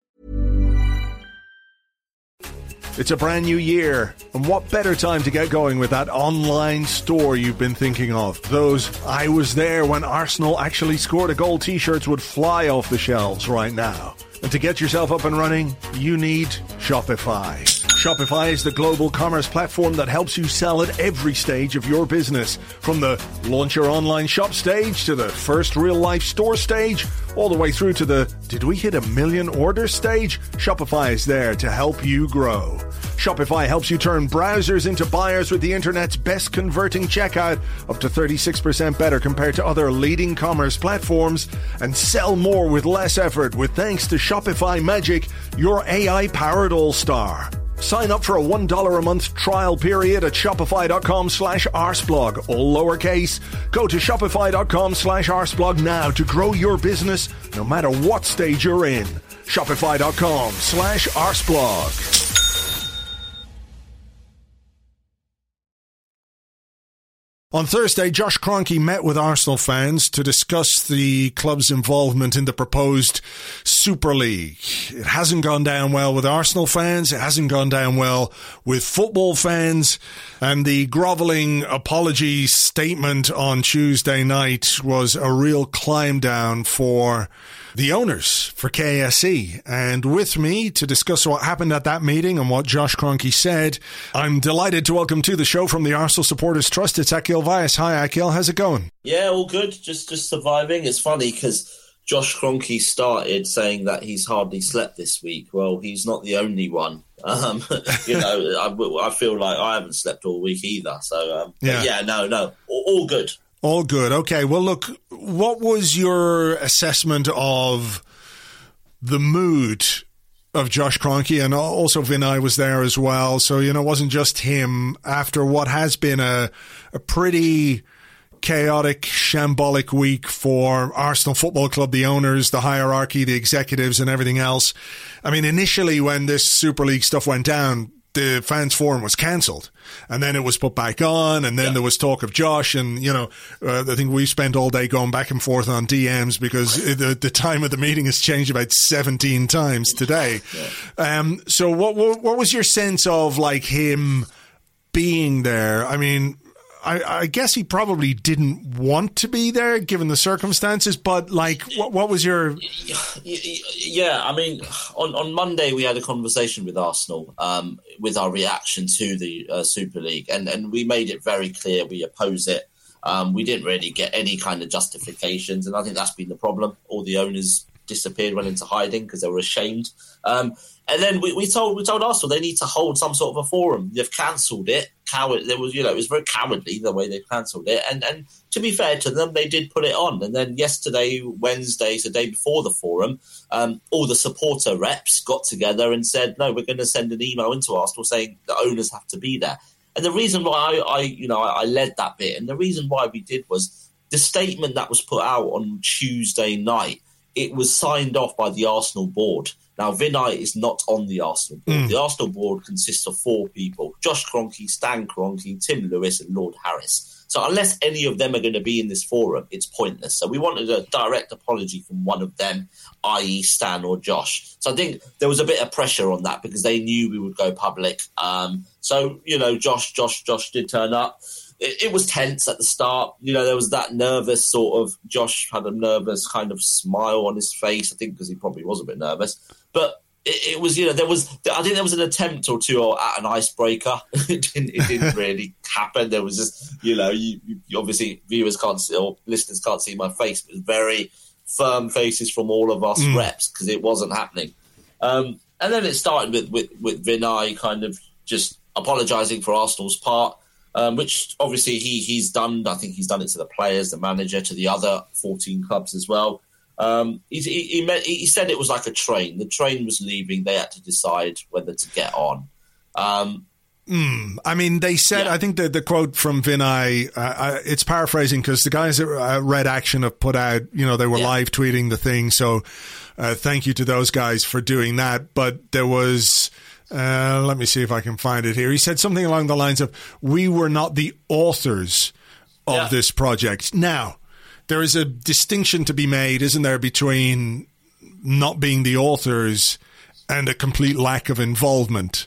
It's a brand new year, and what better time to get going with that online store you've been thinking of? Those "I was there when Arsenal actually scored a goal" t-shirts would fly off the shelves right now. And to get yourself up and running, you need Shopify. Shopify is the global commerce platform that helps you sell at every stage of your business. From the launch your online shop stage to the first real-life store stage, all the way through to the "did we hit 1 million orders" stage, Shopify is there to help you grow. Shopify helps you turn browsers into buyers with the internet's best converting checkout, up to 36% better compared to other leading commerce platforms, and sell more with less effort with thanks to Shopify Magic, your AI-powered all-star. Sign up for a $1 a month trial period at shopify.com/arsblog, all lowercase. Go to shopify.com/arsblog now to grow your business no matter what stage you're in. Shopify.com/arsblog. On Thursday, Josh Kroenke met with Arsenal fans to discuss the club's involvement in the proposed Super League. It hasn't gone down well with Arsenal fans. It hasn't gone down well with football fans. And the grovelling apology statement on Tuesday night was a real climb down for the owners, for KSE. And with me to discuss what happened at that meeting and what Josh Kroenke said, I'm delighted to welcome to the show from the Arsenal Supporters Trust, it's Akil Vyas. Hi, Akil. How's it going? Yeah, all good. Just surviving. It's funny because Josh Kroenke started saying that he's hardly slept this week. Well, he's not the only one. I feel like I haven't slept all week either. So, no, all good. All good. Okay. Well, look, what was your assessment of the mood of Josh Kroenke? And also Vinay was there as well. So, it wasn't just him after what has been a pretty chaotic, shambolic week for Arsenal Football Club, the owners, the hierarchy, the executives and everything else. I mean, initially when this Super League stuff went down, the fans forum was cancelled and then it was put back on and then there was talk of Josh and, I think we spent all day going back and forth on DMs because the time of the meeting has changed about 17 times today. So what was your sense of like him being there, I mean, I guess he probably didn't want to be there given the circumstances, but like, what was your... Yeah, I mean, on Monday we had a conversation with Arsenal with our reaction to the Super League, and we made it very clear we oppose it. We didn't really get any kind of justifications, and I think that's been the problem. All the owners disappeared, went into hiding because they were ashamed. And then we told Arsenal they need to hold some sort of a forum. They've cancelled it. It was very cowardly the way they cancelled it. And to be fair to them, they did put it on. And then yesterday, Wednesday, the day before the forum, all the supporter reps got together and said, no, we're going to send an email into Arsenal saying the owners have to be there. And the reason why I led that bit, and the reason why we did, was the statement that was put out on Tuesday night. It was signed off by the Arsenal board. Now, Vinay is not on the Arsenal board. The Arsenal board consists of 4 people: Josh Kroenke, Stan Kroenke, Tim Lewis and Lord Harris. So unless any of them are going to be in this forum, it's pointless. So we wanted a direct apology from one of them, i.e. Stan or Josh. So I think there was a bit of pressure on that because they knew we would go public. So, Josh did turn up. It was tense at the start. There was that nervous sort of... Josh had a nervous kind of smile on his face, I think, because he probably was a bit nervous. But it was, I think there was an attempt or two at an icebreaker. It didn't really happen. There was just, you obviously viewers can't see, or listeners can't see my face, but it was very firm faces from all of us reps because it wasn't happening. And then it started with Vinay kind of just apologising for Arsenal's part. Which obviously he's done. I think he's done it to the players, the manager, to the other 14 clubs as well. He said it was like a train. The train was leaving. They had to decide whether to get on. I mean, they said, I think the quote from Vinay, it's paraphrasing because the guys at Red Action have put out, they were live tweeting the thing. So thank you to those guys for doing that. But there was... let me see if I can find it here. He said something along the lines of, we were not the authors of this project. Now, there is a distinction to be made, isn't there, between not being the authors and a complete lack of involvement.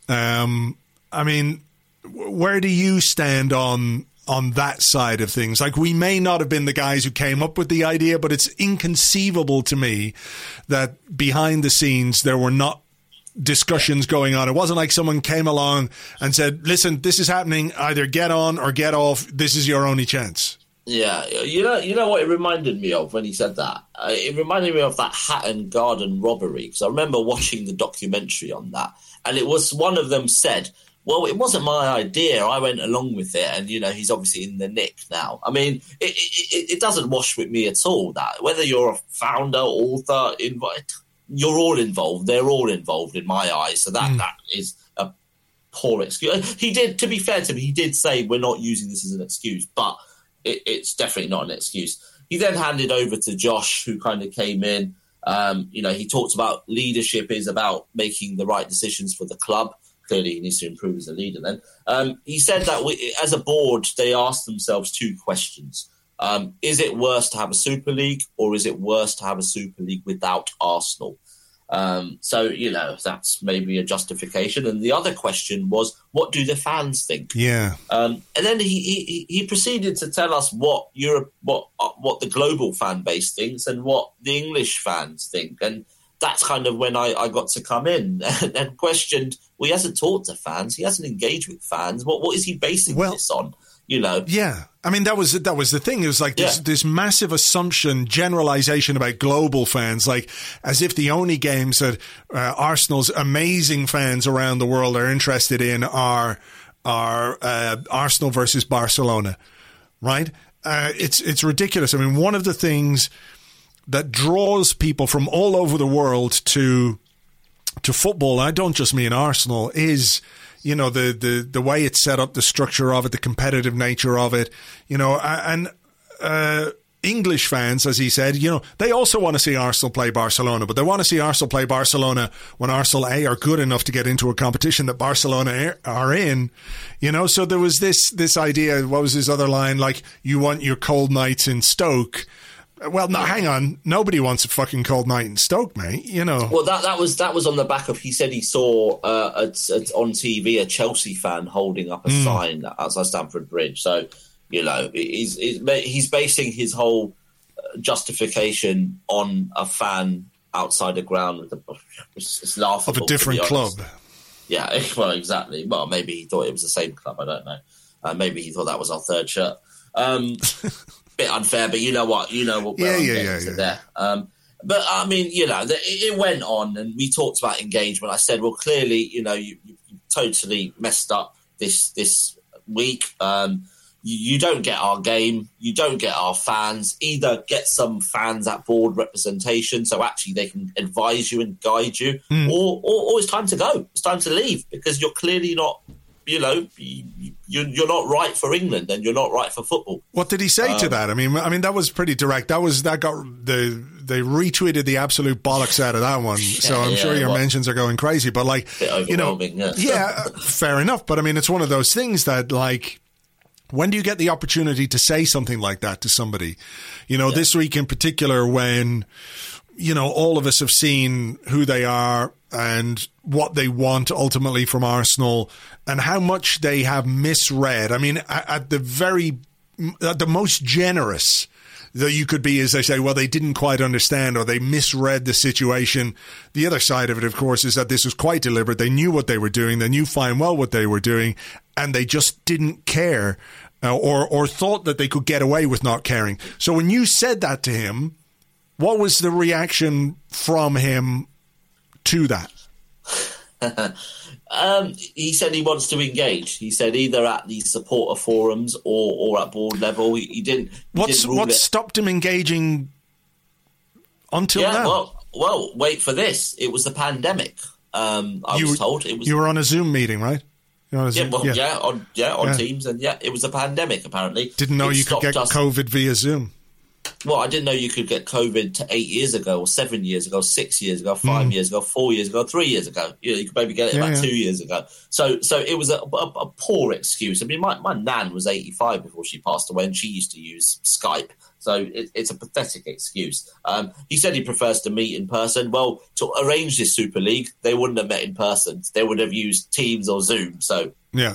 I mean, where do you stand on that side of things? Like, we may not have been the guys who came up with the idea, but it's inconceivable to me that behind the scenes there were not discussions going on. It wasn't like someone came along and said, listen, this is happening, either get on or get off, this is your only chance. Yeah, you know what it reminded me of when he said that? It reminded me of that Hatton Garden robbery, because I remember watching the documentary on that, and it was one of them said, well, it wasn't my idea, I went along with it, and he's obviously in the nick now. I mean, it doesn't wash with me at all, that whether you're a founder, author, you're all involved. They're all involved in my eyes. So that is a poor excuse. He did, to be fair to me, he did say we're not using this as an excuse, but it's definitely not an excuse. He then handed over to Josh, who kind of came in. He talked about leadership is about making the right decisions for the club. Clearly, he needs to improve as a leader then. He said that as a board, they asked themselves 2 questions. Is it worse to have a Super League, or is it worse to have a Super League without Arsenal? So, that's maybe a justification. And the other question was, what do the fans think? Yeah. And then he proceeded to tell us what the global fan base thinks and what the English fans think. And that's kind of when I got to come in and questioned, well, he hasn't talked to fans. He hasn't engaged with fans. What is he basing this on? Yeah. I mean, that was the thing. It was like this massive assumption, generalization about global fans, like as if the only games that Arsenal's amazing fans around the world are interested in are Arsenal versus Barcelona, right? It's ridiculous. I mean, one of the things that draws people from all over the world to football, and I don't just mean Arsenal, is the way it's set up, the structure of it, the competitive nature of it, and English fans, as he said, they also want to see Arsenal play Barcelona, but they want to see Arsenal play Barcelona when Arsenal are good enough to get into a competition that Barcelona are in, so there was this idea, what was his other line, like, you want your cold nights in Stoke, Well, no, hang on. Nobody wants a fucking cold night in Stoke, mate. You know. Well, that was on the back of, he said he saw on TV a Chelsea fan holding up a sign outside Stamford Bridge. So, you know, he's basing his whole justification on a fan outside the ground. It's laughable. Of a different club. Yeah, well, exactly. Well, maybe he thought it was the same club. I don't know. Maybe he thought that was our third shirt. Bit unfair, but you know what? You know what? Yeah. There. But I mean, you know, it went on, and we talked about engagement. I said, well, clearly, you know, you totally messed up this week. You don't get our game. You don't get our fans. Either get some fans at board representation, so actually they can advise you and guide you, or it's time to go. It's time to leave because you're clearly not. You know, you're not right for England, and you're not right for football. What did he say to that? I mean, that was pretty direct. They retweeted the absolute bollocks out of that one. So I'm sure your mentions are going crazy. But like, you know, fair enough. But I mean, it's one of those things that like, when do you get the opportunity to say something like that to somebody? You know, this week in particular, when you know all of us have seen who they are and what they want ultimately from Arsenal and how much they have misread. I mean, at the most generous that you could be is they say, well, they didn't quite understand or they misread the situation. The other side of it, of course, is that this was quite deliberate. They knew what they were doing. They knew fine well what they were doing, and they just didn't care or thought that they could get away with not caring. So when you said that to him, what was the reaction from him to that? He said he wants to engage. He said either at the supporter forums or at board level. He didn't. What stopped him engaging until now? Well, wait for this. It was the pandemic. I was told it was. You were on a Zoom meeting, right? On Teams, and it was a pandemic. Apparently, didn't know you could get COVID via Zoom. Well, I didn't know you could get COVID to 8 years ago, or 7 years ago, 6 years ago, 5 years ago, 4 years ago, 3 years ago. You know, you could maybe get it about 2 years ago. So it was a poor excuse. I mean, my nan was 85 before she passed away, and she used to use Skype. So it's a pathetic excuse. He said he prefers to meet in person. Well, to arrange this Super League, they wouldn't have met in person. They would have used Teams or Zoom. So yeah.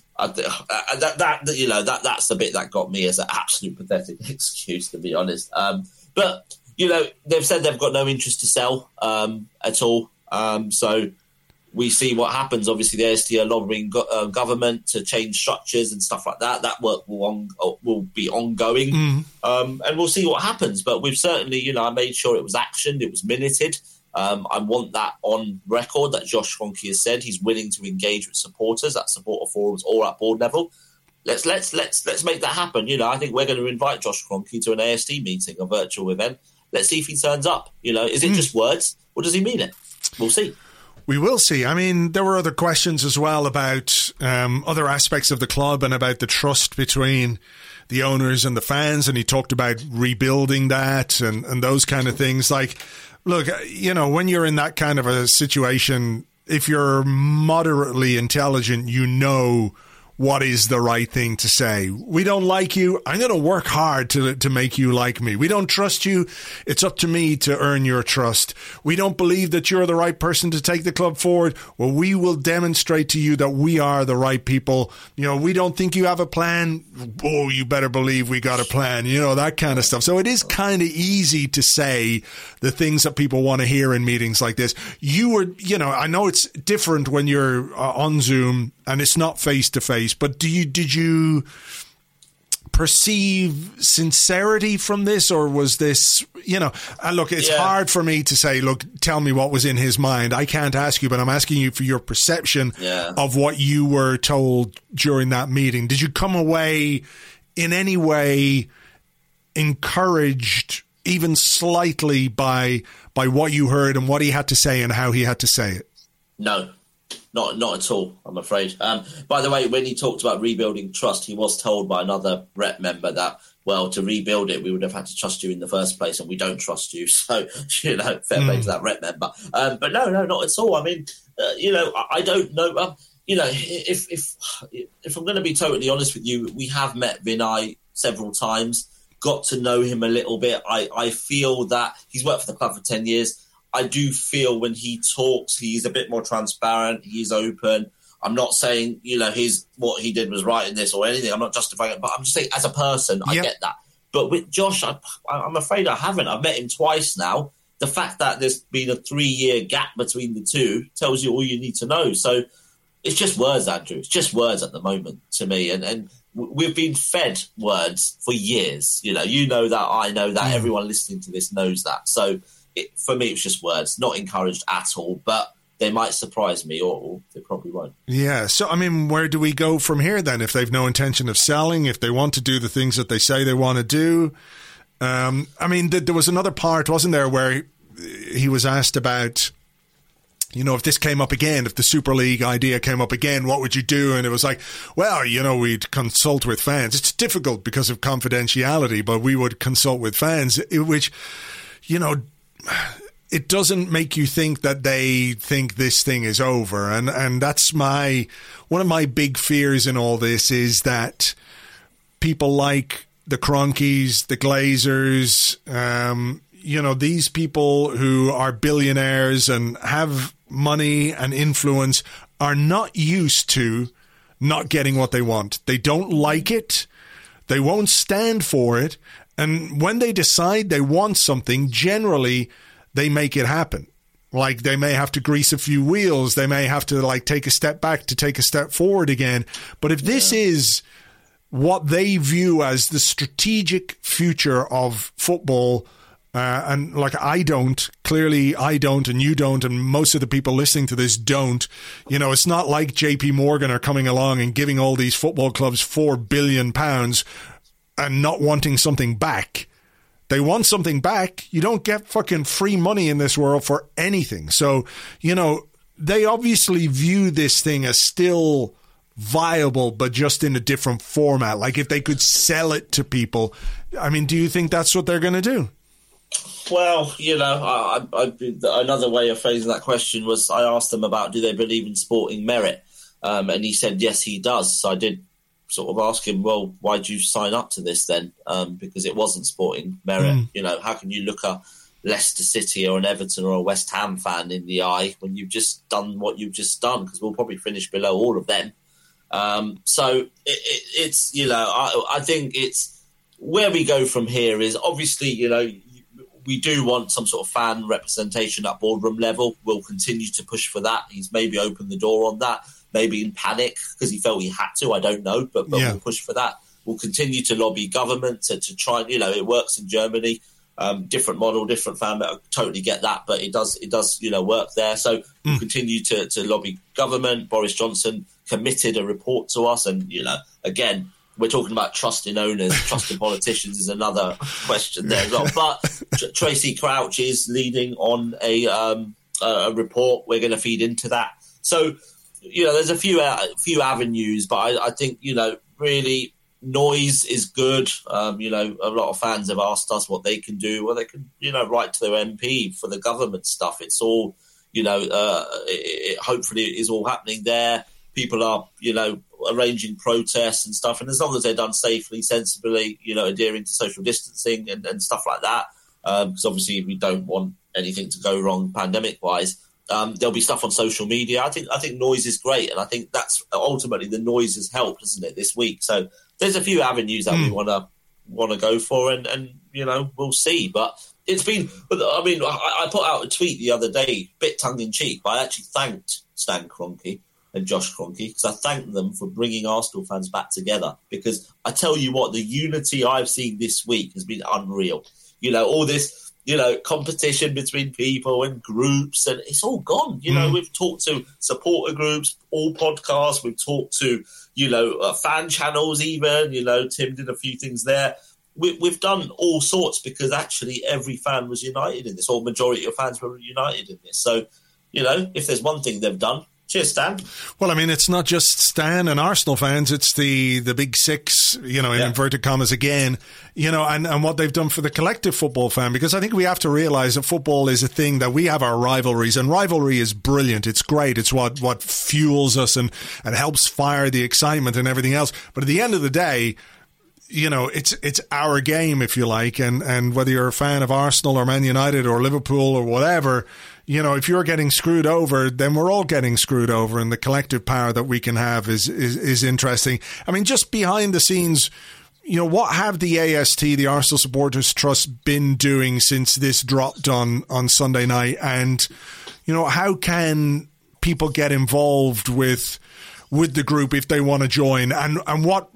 That's the bit that got me as an absolute pathetic excuse, to be honest. But you know, they've said they've got no interest to sell at all. So we see what happens. Obviously, the AST are lobbying government to change structures and stuff like that. That work will be ongoing, and we'll see what happens. But we've certainly, you know, I made sure it was actioned, it was minuted. I want that on record that Josh Kroenke has said he's willing to engage with supporters at supporter forums or at board level. Let's make that happen. You know, I think we're going to invite Josh Kroenke to an AST meeting, a virtual event. Let's see if he turns up. You know, is it just words, or does he mean it? We'll see. We will see. I mean, there were other questions as well about other aspects of the club and about the trust between the owners and the fans, and he talked about rebuilding that and those kind of things. Like, look, you know, when you're in that kind of a situation, if you're moderately intelligent, you know what is the right thing to say. We don't like you. I'm going to work hard to make you like me. We don't trust you. It's up to me to earn your trust. We don't believe that you're the right person to take the club forward. Well, we will demonstrate to you that we are the right people. You know, we don't think you have a plan. Oh, you better believe we got a plan. You know, that kind of stuff. So it is kind of easy to say the things that people want to hear in meetings like this. I know it's different when you're on Zoom and it's not face to face, but did you perceive sincerity from this, or was this, you know, look, it's hard for me to say, look, tell me what was in his mind. I can't ask you, but I'm asking you for your perception of what you were told during that meeting. Did you come away in any way encouraged, even slightly, by what you heard and what he had to say and how he had to say it? No. Not at all, I'm afraid. By the way, when he talked about rebuilding trust, he was told by another rep member that, well, to rebuild it, we would have had to trust you in the first place, and we don't trust you. So, you know, fair play to that rep member. But no, not at all. I mean, you know, I don't know. You know, if I'm going to be totally honest with you, we have met Vinay several times. got to know him a little bit. I feel that he's worked for the club for 10 years. I do feel when he talks, he's a bit more transparent. He's open. I'm not saying, what he did was right in this or anything. I'm not justifying it, but I'm just saying as a person, I get that. But with Josh, I'm afraid I haven't. I've met him twice now. The fact that there's been a 3-year gap between the two tells you all you need to know. So it's just words, Andrew. It's just words at the moment to me. And we've been fed words for years. You know that, I know that, everyone listening to this knows that. So for me, it's just words, not encouraged at all. But they might surprise me, or they probably won't. Yeah. So, I mean, where do we go from here then? If they've no intention of selling, if they want to do the things that they say they want to do. I mean, there was another part, wasn't there, where he was asked about, if this came up again, if the Super League idea came up again, what would you do? And it was like, well, we'd consult with fans. It's difficult because of confidentiality, but we would consult with fans, which, it doesn't make you think that they think this thing is over. And that's one of my big fears in all this is that people like the Cronkies, the Glazers, these people who are billionaires and have money and influence are not used to not getting what they want. They don't like it. They won't stand for it. And when they decide they want something, generally they make it happen. Like they may have to grease a few wheels. They may have to take a step back to take a step forward again. But if this is what they view as the strategic future of football, and I don't, and you don't, and most of the people listening to this don't. It's not like JP Morgan are coming along and giving all these football clubs £4 billion and not wanting something back. They want something back. You don't get fucking free money in this world for anything. So, they obviously view this thing as still viable, but just in a different format. Like if they could sell it to people. I mean, do you think that's what they're going to do? Well, another way of phrasing that question was I asked them about do they believe in sporting merit? And he said, yes, he does. So I did sort of ask him, well, why'd you sign up to this then? Because it wasn't sporting merit. How can you look a Leicester City or an Everton or a West Ham fan in the eye when you've just done what you've just done? Because we'll probably finish below all of them. So it's, I think it's where we go from here is obviously, we do want some sort of fan representation at boardroom level. We'll continue to push for that. He's maybe opened the door on that, maybe in panic because he felt he had to. I don't know, but we'll push for that. We'll continue to lobby government to try. It works in Germany. Different model, different fan. I totally get that, but it does work there. So we'll continue to lobby government. Boris Johnson committed a report to us, and again, we're talking about trust in owners, trust in politicians is another question there as well. But Tracy Crouch is leading on a report. We're going to feed into that. So, there's a few avenues, but I think, really noise is good. A lot of fans have asked us what they can do. Well, they can, write to their MP for the government stuff. It's all, hopefully it is all happening there. People are, arranging protests and stuff. And as long as they're done safely, sensibly, adhering to social distancing and stuff like that, because obviously we don't want anything to go wrong pandemic-wise, there'll be stuff on social media. I think noise is great. And I think that's ultimately the noise has helped, isn't it, this week? So there's a few avenues that we want to go for and we'll see. But it's been, I put out a tweet the other day, bit tongue-in-cheek, but I actually thanked Stan Kroenke and Josh Kroenke because I thank them for bringing Arsenal fans back together. Because I tell you what, the unity I've seen this week has been unreal. All this, competition between people and groups, and it's all gone. We've talked to supporter groups, all podcasts. We've talked to, fan channels even. Tim did a few things there. We've done all sorts because actually every fan was united in this, or majority of fans were united in this. So, if there's one thing they've done, cheers, Stan. Well, it's not just Stan and Arsenal fans. It's the big six, in inverted commas again, and what they've done for the collective football fan. Because I think we have to realise that football is a thing that we have our rivalries, and rivalry is brilliant. It's great. It's what fuels us and helps fire the excitement and everything else. But at the end of the day, it's our game, if you like, and whether you're a fan of Arsenal or Man United or Liverpool or whatever, if you're getting screwed over, then we're all getting screwed over, and the collective power that we can have is interesting. I mean, just behind the scenes, what have the AST, the Arsenal Supporters Trust, been doing since this dropped on Sunday night? And, how can people get involved with the group if they want to join? And what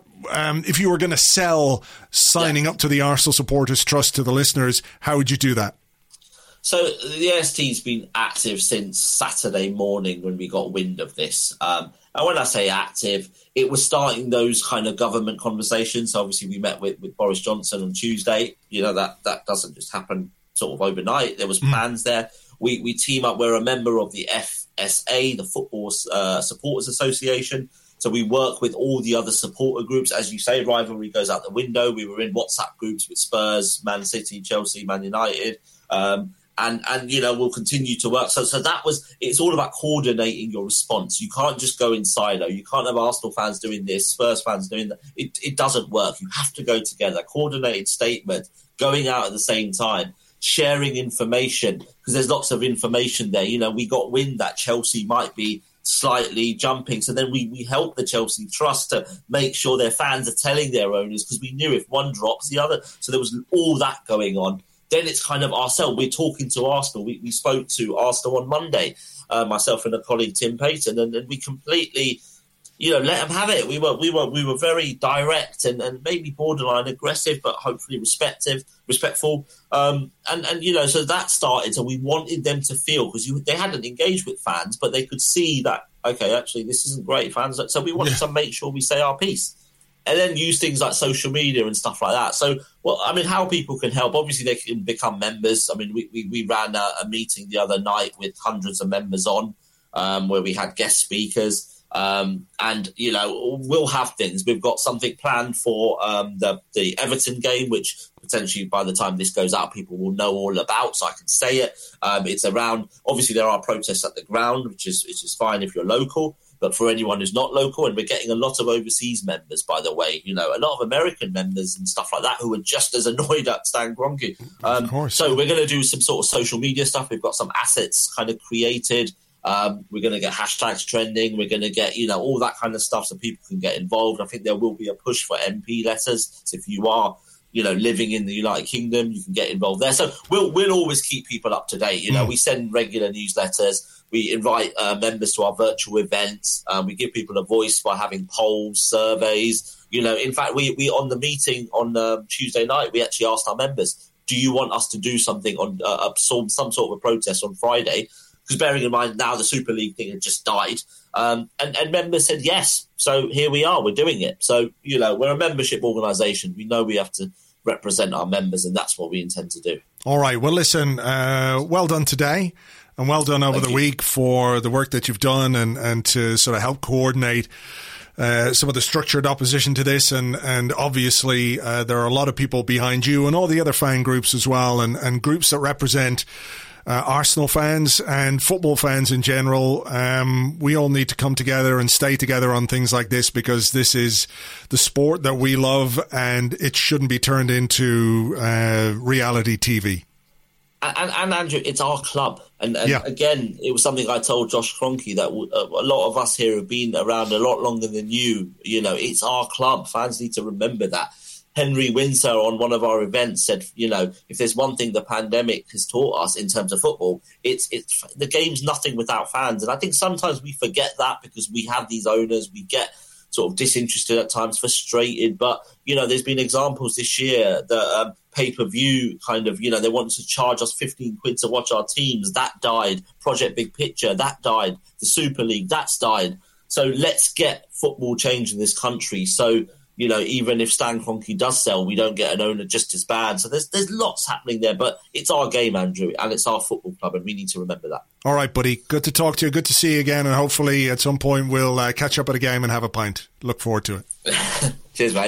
if you were going to sell signing up to the Arsenal Supporters Trust to the listeners, how would you do that? So the AST's been active since Saturday morning when we got wind of this. And when I say active, it was starting those kind of government conversations. Obviously, we met with Boris Johnson on Tuesday. That doesn't just happen sort of overnight. There was plans there. We team up. We're a member of the FSA, the Football Supporters Association. So we work with all the other supporter groups. As you say, rivalry goes out the window. We were in WhatsApp groups with Spurs, Man City, Chelsea, Man United. And we'll continue to work. So it's all about coordinating your response. You can't just go in silo. You can't have Arsenal fans doing this, Spurs fans doing that. It doesn't work. You have to go together. Coordinated statement, going out at the same time, sharing information, because there's lots of information there. We got wind that Chelsea might be slightly jumping. So then we help the Chelsea Trust to make sure their fans are telling their owners, because we knew if one drops, the other. So there was all that going on. Then it's kind of ourselves. We're talking to Arsenal. We spoke to Arsenal on Monday, myself and a colleague, Tim Payton, and we completely, let them have it. We were very direct and maybe borderline aggressive, but hopefully respectful. So that started. So we wanted them to feel, because they hadn't engaged with fans, but they could see that, okay, actually this isn't great, fans. So we wanted to make sure we say our piece. And then use things like social media and stuff like that. So, how people can help, obviously they can become members. I mean, we ran a meeting the other night with hundreds of members on, where we had guest speakers. We'll have things. We've got something planned for the Everton game, which potentially by the time this goes out, people will know all about, so I can say it. It's around, obviously there are protests at the ground, which is fine if you're local. But for anyone who's not local, and we're getting a lot of overseas members, by the way, a lot of American members and stuff like that who are just as annoyed at Stan Kroenke. Of course. So we're going to do some sort of social media stuff. We've got some assets kind of created. We're going to get hashtags trending. We're going to get, all that kind of stuff so people can get involved. I think there will be a push for MP letters. So if you are, living in the United Kingdom, you can get involved there. So we'll always keep people up to date. We send regular newsletters. We invite members to our virtual events. We give people a voice by having polls, surveys. In fact, we on the meeting on Tuesday night, we actually asked our members, do you want us to do something on some sort of a protest on Friday? Because bearing in mind now the Super League thing had just died. And members said yes. So here we are, we're doing it. So, we're a membership organisation. We know we have to represent our members, and that's what we intend to do. All right. Well, listen, well done today. And well done over the week for the work that you've done and to sort of help coordinate some of the structured opposition to this. And obviously there are a lot of people behind you and all the other fan groups as well, and groups that represent Arsenal fans and football fans in general. We all need to come together and stay together on things like this, because this is the sport that we love and it shouldn't be turned into reality TV. And Andrew, it's our club. And again, it was something I told Josh Kroenke, that a lot of us here have been around a lot longer than you. It's our club. Fans need to remember that. Henry Windsor on one of our events said, if there's one thing the pandemic has taught us in terms of football, it's the game's nothing without fans. And I think sometimes we forget that because we have these owners, we get sort of disinterested at times, frustrated. But, there's been examples this year that pay-per-view kind of, they wanted to charge us 15 quid to watch our teams. That died. Project Big Picture, that died. The Super League, that's died. So let's get football changed in this country. So, even if Stan Kroenke does sell, we don't get an owner just as bad. So there's lots happening there, but it's our game, Andrew, and it's our football club, and we need to remember that. All right, buddy. Good to talk to you. Good to see you again, and hopefully at some point we'll catch up at a game and have a pint. Look forward to it. Cheers, mate.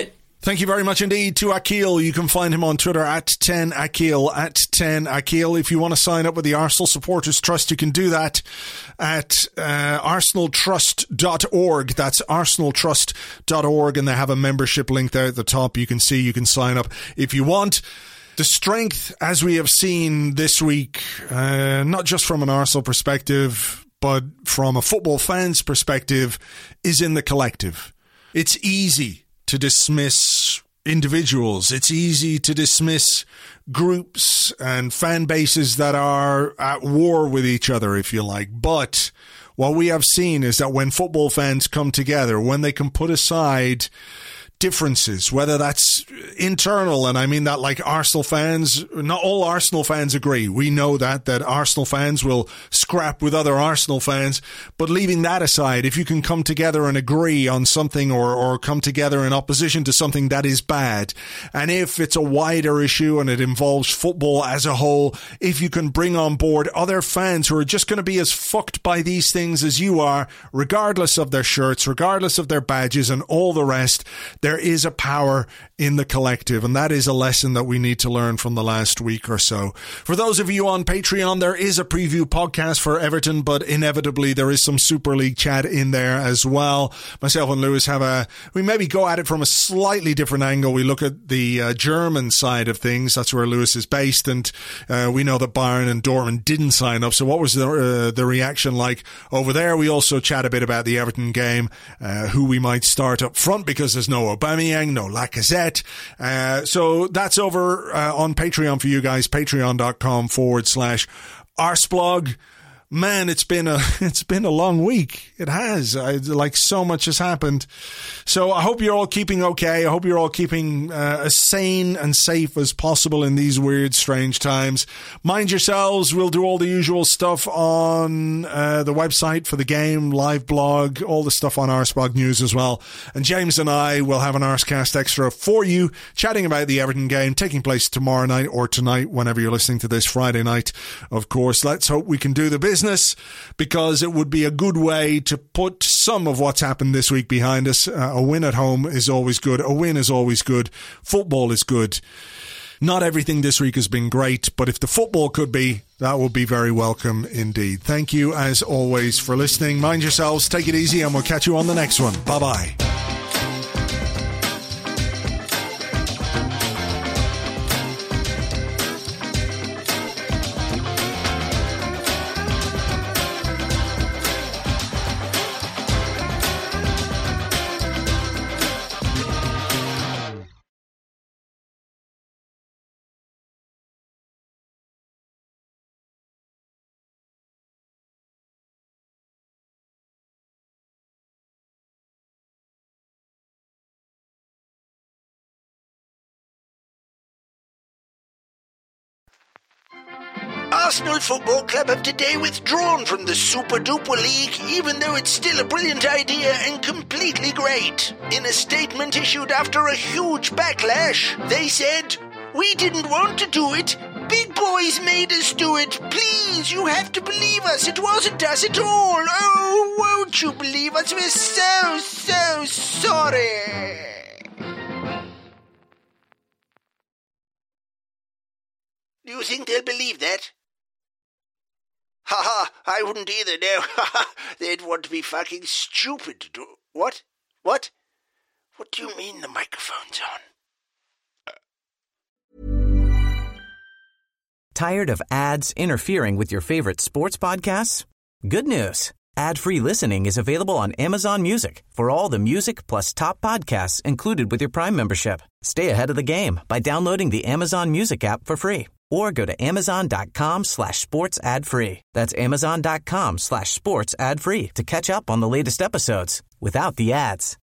Thank you very much indeed to Akil. You can find him on Twitter at 10Akil, at 10Akil. If you want to sign up with the Arsenal Supporters Trust, you can do that at arsenaltrust.org. That's arsenaltrust.org, and they have a membership link there at the top. You can see, you can sign up if you want. The strength, as we have seen this week, not just from an Arsenal perspective, but from a football fan's perspective, is in the collective. It's easy to dismiss individuals. It's easy to dismiss groups and fan bases that are at war with each other, if you like. But what we have seen is that when football fans come together, when they can put aside differences, whether that's internal, and I mean that like Arsenal fans, not all Arsenal fans agree. We know that Arsenal fans will scrap with other Arsenal fans, but leaving that aside, if you can come together and agree on something or come together in opposition to something that is bad, and if it's a wider issue and it involves football as a whole, if you can bring on board other fans who are just going to be as fucked by these things as you are, regardless of their shirts, regardless of their badges and all the rest, there is a power in the collective, and that is a lesson that we need to learn from the last week or so. For those of you on Patreon, there is a preview podcast for Everton, but inevitably there is some Super League chat in there as well. Myself and Lewis we maybe go at it from a slightly different angle. We look at the German side of things. That's where Lewis is based, and we know that Bayern and Dortmund didn't sign up. So what was the reaction like over there? We also chat a bit about the Everton game, who we might start up front, because there's no Aubameyang, no Lacazette. So that's over on Patreon for you guys, patreon.com/Arsblog. Man, it's been a long week. It has. Like, so much has happened. So I hope you're all keeping okay. I hope you're all keeping as sane and safe as possible in these weird, strange times. Mind yourselves. We'll do all the usual stuff on the website for the game, live blog, all the stuff on Arsblog News as well. And James and I will have an Arscast Extra for you, chatting about the Everton game taking place tomorrow night or tonight, whenever you're listening to this, Friday night, of course. Let's hope we can do the business, because it would be a good way to put some of what's happened this week behind us. A win at home is always good. A win is always good. Football is good. Not everything this week has been great, but if the football could be, that would be very welcome indeed. Thank you, as always, for listening. Mind yourselves, take it easy, and we'll catch you on the next one. Bye-bye. Arsenal Football Club have today withdrawn from the Super Duper League, even though it's still a brilliant idea and completely great. In a statement issued after a huge backlash, they said, "We didn't want to do it. Big boys made us do it. Please, you have to believe us. It wasn't us at all. Oh, won't you believe us? We're so sorry." Do you think they'll believe that? Haha, I wouldn't either, no. They'd want to be fucking stupid to do... What? What do you mean the microphone's on? Tired of ads interfering with your favorite sports podcasts? Good news. Ad-free listening is available on Amazon Music for all the music plus top podcasts included with your Prime membership. Stay ahead of the game by downloading the Amazon Music app for free, or go to amazon.com/sports ad free. That's amazon.com/sports ad free to catch up on the latest episodes without the ads.